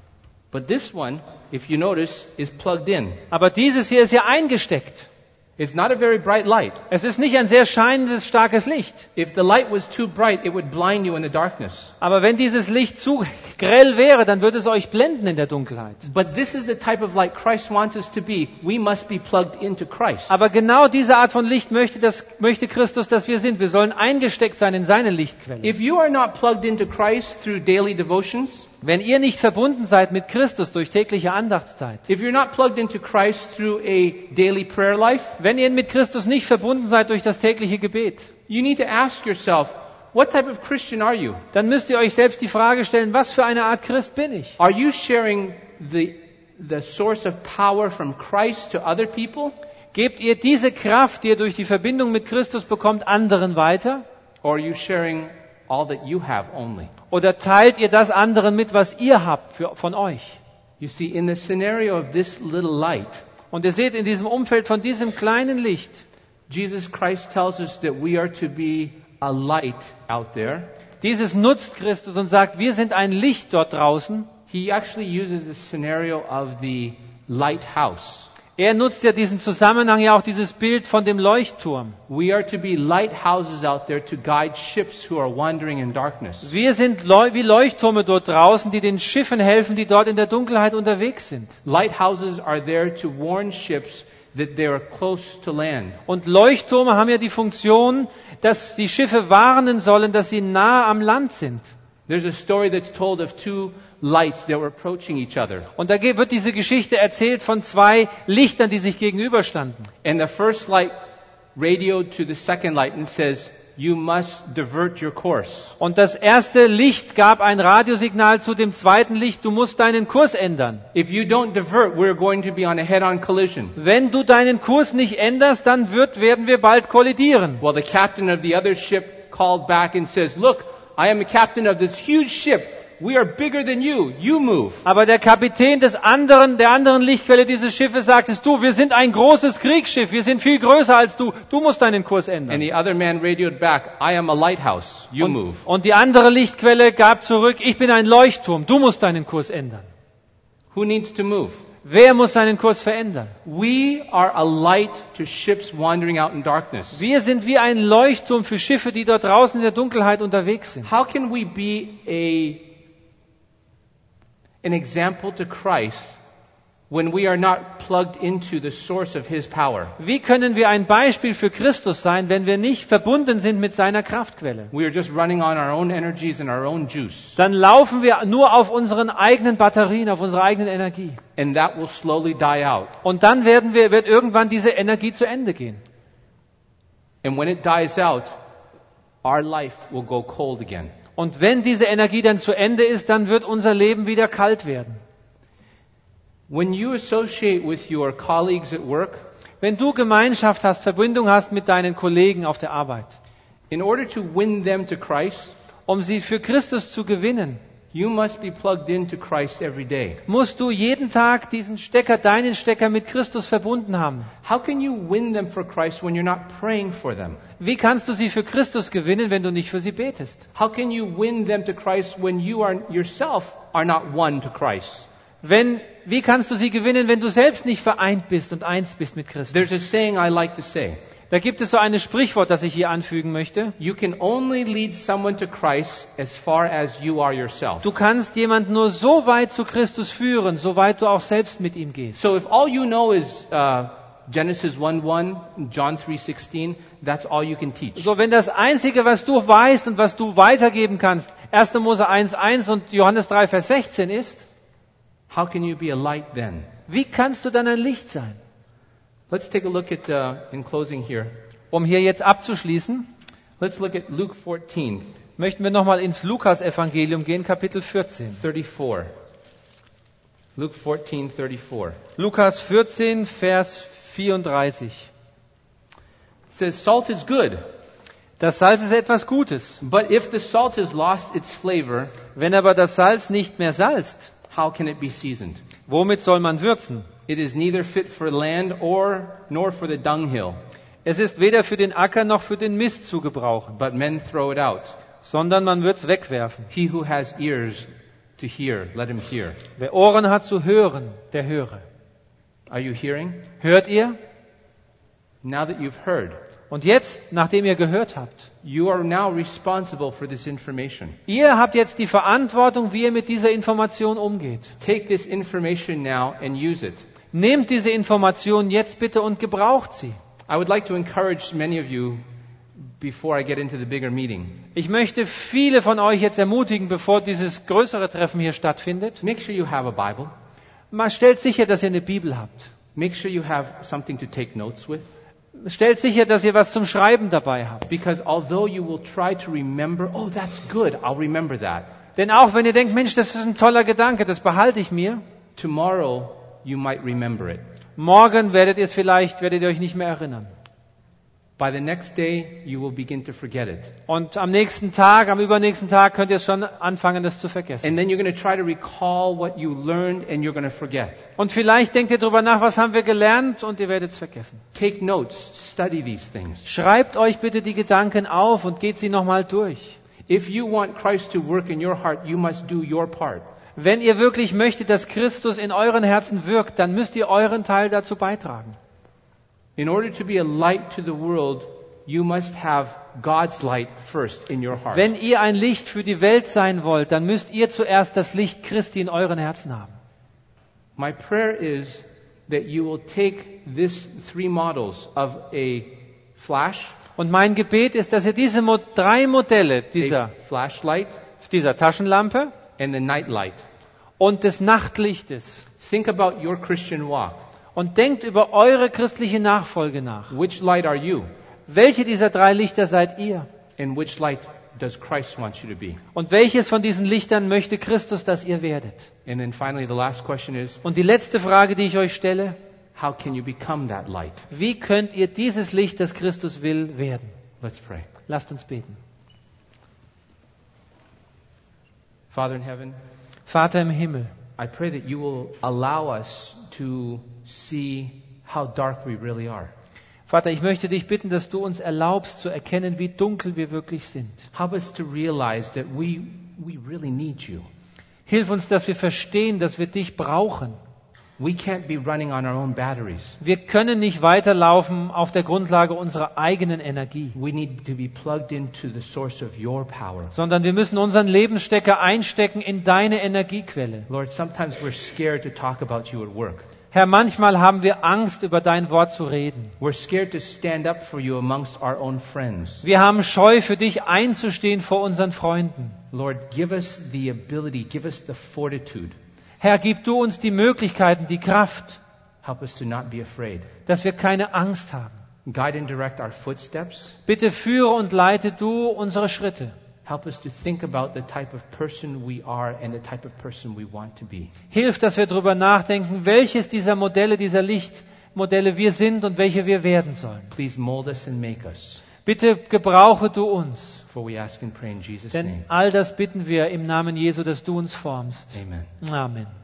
Speaker 1: But this one, if you notice, is plugged in.
Speaker 2: Aber dieses hier ist ja eingesteckt.
Speaker 1: It's not a very bright light.
Speaker 2: Es ist nicht ein sehr scheinendes, starkes Licht.
Speaker 1: If the light was too bright, it would blind you in the darkness.
Speaker 2: Aber wenn dieses Licht zu grell wäre, dann würde es euch blenden in der Dunkelheit.
Speaker 1: But this is the type of light Christ wants us to be. We must be plugged into Christ.
Speaker 2: Aber genau diese Art von Licht möchte Christus, dass wir sind. Wir sollen eingesteckt sein in seine Lichtquelle.
Speaker 1: If you are not plugged into Christ through daily devotions,
Speaker 2: Wenn ihr nicht verbunden seid mit Christus durch tägliche Andachtszeit,
Speaker 1: if you're not plugged into Christ through a daily prayer life,
Speaker 2: wenn ihr mit Christus nicht verbunden seid durch das tägliche Gebet,
Speaker 1: you need to ask yourself, what type of Christian are you?
Speaker 2: dann müsst ihr euch selbst die Frage stellen, was für eine Art Christ bin ich?
Speaker 1: Are you sharing the source of power from Christ to other people?
Speaker 2: Gebt ihr diese Kraft, die ihr durch die Verbindung mit Christus bekommt, anderen weiter?
Speaker 1: Or are you sharing all that you have only?
Speaker 2: Oder teilt ihr das anderen mit, was ihr habt von euch?
Speaker 1: You see, in the scenario of this little light,
Speaker 2: Und ihr seht, in diesem Umfeld von diesem kleinen Licht,
Speaker 1: Jesus Christ tells us that we are to be a light out there.
Speaker 2: dieses nutzt Christus und sagt, wir sind ein Licht dort draußen.
Speaker 1: He actually uses the scenario of the lighthouse.
Speaker 2: Er nutzt ja diesen Zusammenhang, ja auch dieses Bild von dem Leuchtturm.
Speaker 1: We are to be lighthouses out there to guide ships who are wandering in darkness.
Speaker 2: Wir sind wie Leuchttürme dort draußen, die den Schiffen helfen, die dort in der Dunkelheit unterwegs sind.
Speaker 1: Lighthouses are there to warn ships that they are close to land.
Speaker 2: Und Leuchttürme haben ja die Funktion, dass die Schiffe warnen sollen, dass sie nahe am Land sind.
Speaker 1: There's a story that's told of two lights that were approaching each other.
Speaker 2: Und da wird diese Geschichte erzählt von zwei Lichtern, die sich gegenüberstanden.
Speaker 1: And the first light radioed to the second light and says, you must divert your course.
Speaker 2: Und das erste Licht gab ein Radiosignal zu dem zweiten Licht, du musst deinen Kurs ändern.
Speaker 1: If you don't divert, we're going to be on a head-on collision.
Speaker 2: Wenn du deinen Kurs nicht änderst, dann werden wir bald kollidieren.
Speaker 1: Well, the captain of the other ship called back and says, look, I am the captain of this huge ship. We are bigger than you. You move.
Speaker 2: Aber der Kapitän der anderen Lichtquelle dieses Schiffes sagt, du, wir sind ein großes Kriegsschiff, wir sind viel größer als du, du musst deinen Kurs
Speaker 1: And
Speaker 2: ändern.
Speaker 1: the other man radioed back, I am a lighthouse. You move.
Speaker 2: Und die andere Lichtquelle gab zurück, ich bin ein Leuchtturm, du musst deinen Kurs ändern.
Speaker 1: Who needs to move?
Speaker 2: Wer muss seinen Kurs verändern?
Speaker 1: We are a light to ships wandering out in darkness.
Speaker 2: Wir sind wie ein Leuchtturm für Schiffe, die dort draußen in der Dunkelheit unterwegs sind.
Speaker 1: How can we be an example to Christ when we are not plugged into the source of His power?
Speaker 2: Wie können wir ein Beispiel für Christus sein, wenn wir nicht verbunden sind mit seiner Kraftquelle?
Speaker 1: We are just running on our own energies and our own juice.
Speaker 2: Dann laufen wir nur auf unseren eigenen Batterien, auf unsere eigene Energie.
Speaker 1: And that will slowly die out.
Speaker 2: Und dann wird irgendwann diese Energie zu Ende gehen.
Speaker 1: And when it dies out, our life will go cold again.
Speaker 2: Und wenn diese Energie dann zu Ende ist, dann wird unser Leben wieder kalt werden.
Speaker 1: When you associate with your colleagues at work,
Speaker 2: Wenn du Gemeinschaft hast, Verbindung hast mit deinen Kollegen auf der Arbeit,
Speaker 1: in order to win them to Christ,
Speaker 2: um sie für Christus zu gewinnen,
Speaker 1: you must be plugged into Christ every day.
Speaker 2: musst du jeden Tag deinen Stecker mit Christus verbunden haben.
Speaker 1: How can you win them for Christ when you're not praying for them?
Speaker 2: Wie kannst du sie für Christus gewinnen, wenn du nicht für sie betest?
Speaker 1: How can you win them to Christ when you yourself are not one to Christ?
Speaker 2: Wie kannst du sie gewinnen, wenn du selbst nicht vereint bist und eins bist mit Christus?
Speaker 1: There's a saying I like to say.
Speaker 2: Da gibt es so ein Sprichwort, das ich hier anfügen möchte.
Speaker 1: You can only lead someone to Christ as far as you are yourself.
Speaker 2: Du kannst jemanden nur so weit zu Christus führen, so weit du auch selbst mit ihm gehst.
Speaker 1: So if all you know is Genesis 1:1, John 3:16, that's all you can teach.
Speaker 2: So, wenn das Einzige, was du weißt und was du weitergeben kannst, 1. Mose 1,1 und Johannes 3, Vers 16 ist,
Speaker 1: How can you be a light then?
Speaker 2: wie kannst du dann ein Licht sein?
Speaker 1: Let's take a look at, in closing here,
Speaker 2: Um hier jetzt abzuschließen,
Speaker 1: let's look at Luke 14,
Speaker 2: möchten wir nochmal ins Lukas-Evangelium gehen, Kapitel 14.
Speaker 1: 34. Luke 14:34.
Speaker 2: Lukas 14, Vers 34.
Speaker 1: It says, salt is good,
Speaker 2: Das Salz ist etwas Gutes.
Speaker 1: but if the salt has lost its flavor,
Speaker 2: Wenn aber das Salz nicht mehr salzt,
Speaker 1: how can it be seasoned?
Speaker 2: womit soll man würzen?
Speaker 1: It is neither fit for land nor for the dunghill,
Speaker 2: Es ist weder für den Acker noch für den Mist zu gebrauchen,
Speaker 1: but men throw it out.
Speaker 2: sondern man wird's wegwerfen.
Speaker 1: He who has ears to hear, let him hear.
Speaker 2: Wer Ohren hat zu hören, der höre.
Speaker 1: Are you hearing?
Speaker 2: Hört ihr?
Speaker 1: Now that you've heard,
Speaker 2: Und jetzt, nachdem ihr gehört habt,
Speaker 1: you are now responsible for this information.
Speaker 2: ihr habt jetzt die Verantwortung, wie ihr mit dieser Information umgeht.
Speaker 1: Take this information now and use it.
Speaker 2: Nehmt diese Information jetzt bitte und gebraucht sie.
Speaker 1: I would like to encourage many of you before I get into the bigger meeting.
Speaker 2: Ich möchte viele von euch jetzt ermutigen, bevor dieses größere Treffen hier stattfindet.
Speaker 1: Make sure you have a Bible.
Speaker 2: Mal stellt sicher, dass ihr eine Bibel habt.
Speaker 1: Make sure you have something to take notes with.
Speaker 2: Stellt sicher, dass ihr was zum Schreiben dabei habt.
Speaker 1: Because although you will try to remember, oh, that's good, I'll remember that.
Speaker 2: Denn auch wenn ihr denkt, Mensch, das ist ein toller Gedanke, das behalte ich mir,
Speaker 1: Tomorrow, you might remember it.
Speaker 2: morgen werdet ihr euch nicht mehr erinnern.
Speaker 1: By the next day, you will begin to forget it.
Speaker 2: Und am nächsten Tag, am übernächsten Tag könnt ihr schon anfangen, das zu vergessen.
Speaker 1: And then you're going to try to recall what you learned and you're going to forget.
Speaker 2: Und vielleicht denkt ihr darüber nach, was haben wir gelernt, und ihr werdet es vergessen.
Speaker 1: Take notes, study these things.
Speaker 2: Schreibt euch bitte die Gedanken auf und geht sie nochmal durch.
Speaker 1: If you want Christ to work in your heart, you must do your part.
Speaker 2: Wenn ihr wirklich möchtet, dass Christus in euren Herzen wirkt, dann müsst ihr euren Teil dazu beitragen.
Speaker 1: In order to be a light to the world, you must have God's light first in your heart.
Speaker 2: Wenn ihr ein Licht für die Welt sein wollt, dann müsst ihr zuerst das Licht Christi in euren Herzen haben.
Speaker 1: My prayer is that you will take these 3 models of a flash,
Speaker 2: Und mein Gebet ist, dass ihr diese 3 Modelle
Speaker 1: a flashlight,
Speaker 2: dieser Taschenlampe
Speaker 1: and the night light.
Speaker 2: und des Nachtlichtes
Speaker 1: Think about your Christian walk.
Speaker 2: und denkt über eure christliche Nachfolge nach.
Speaker 1: Which light are you?
Speaker 2: Welche dieser 3 Lichter seid ihr?
Speaker 1: And which light does Christ want you to be?
Speaker 2: Und welches von diesen Lichtern möchte Christus, dass ihr werdet?
Speaker 1: And then finally, the last question is,
Speaker 2: Und die letzte Frage, die ich euch stelle,
Speaker 1: how can you become that light?
Speaker 2: wie könnt ihr dieses Licht, das Christus will, werden?
Speaker 1: Let's pray.
Speaker 2: Lasst uns beten.
Speaker 1: Father in heaven,
Speaker 2: Vater im Himmel,
Speaker 1: I pray that you will allow us to see how dark we really are.
Speaker 2: Vater, ich möchte dich bitten, dass du uns erlaubst zu erkennen, wie dunkel wir wirklich sind.
Speaker 1: Help us to realize that we really need you.
Speaker 2: Hilf uns, dass wir verstehen, dass wir dich brauchen.
Speaker 1: We can't be running on our own batteries.
Speaker 2: Wir können nicht weiterlaufen auf der Grundlage unserer eigenen Energie,
Speaker 1: We need to be plugged into the source of your power.
Speaker 2: sondern wir müssen unseren Lebensstecker einstecken in deine Energiequelle.
Speaker 1: Lord, sometimes we're scared to talk about you at work.
Speaker 2: Herr, manchmal haben wir Angst, über dein Wort zu reden.
Speaker 1: We're scared to stand up for you amongst our own friends.
Speaker 2: Wir haben Scheu, für dich einzustehen vor unseren Freunden.
Speaker 1: Lord, give us the ability, give us the fortitude.
Speaker 2: Herr, gib du uns die Möglichkeiten, die Kraft,
Speaker 1: Help us to not be afraid.
Speaker 2: dass wir keine Angst haben.
Speaker 1: Guide and direct our footsteps.
Speaker 2: Bitte führe und leite du unsere Schritte.
Speaker 1: Help us to think about the type of person we are and the type of person we want to be.
Speaker 2: Hilf, dass wir darüber nachdenken, welches dieser Modelle, dieser Lichtmodelle wir sind und welche wir werden sollen.
Speaker 1: Please mold us and make us.
Speaker 2: Bitte gebrauche du uns.
Speaker 1: For we ask and pray in Jesus'
Speaker 2: Denn
Speaker 1: name.
Speaker 2: all das bitten wir im Namen Jesu, dass du uns formst.
Speaker 1: Amen.
Speaker 2: Amen.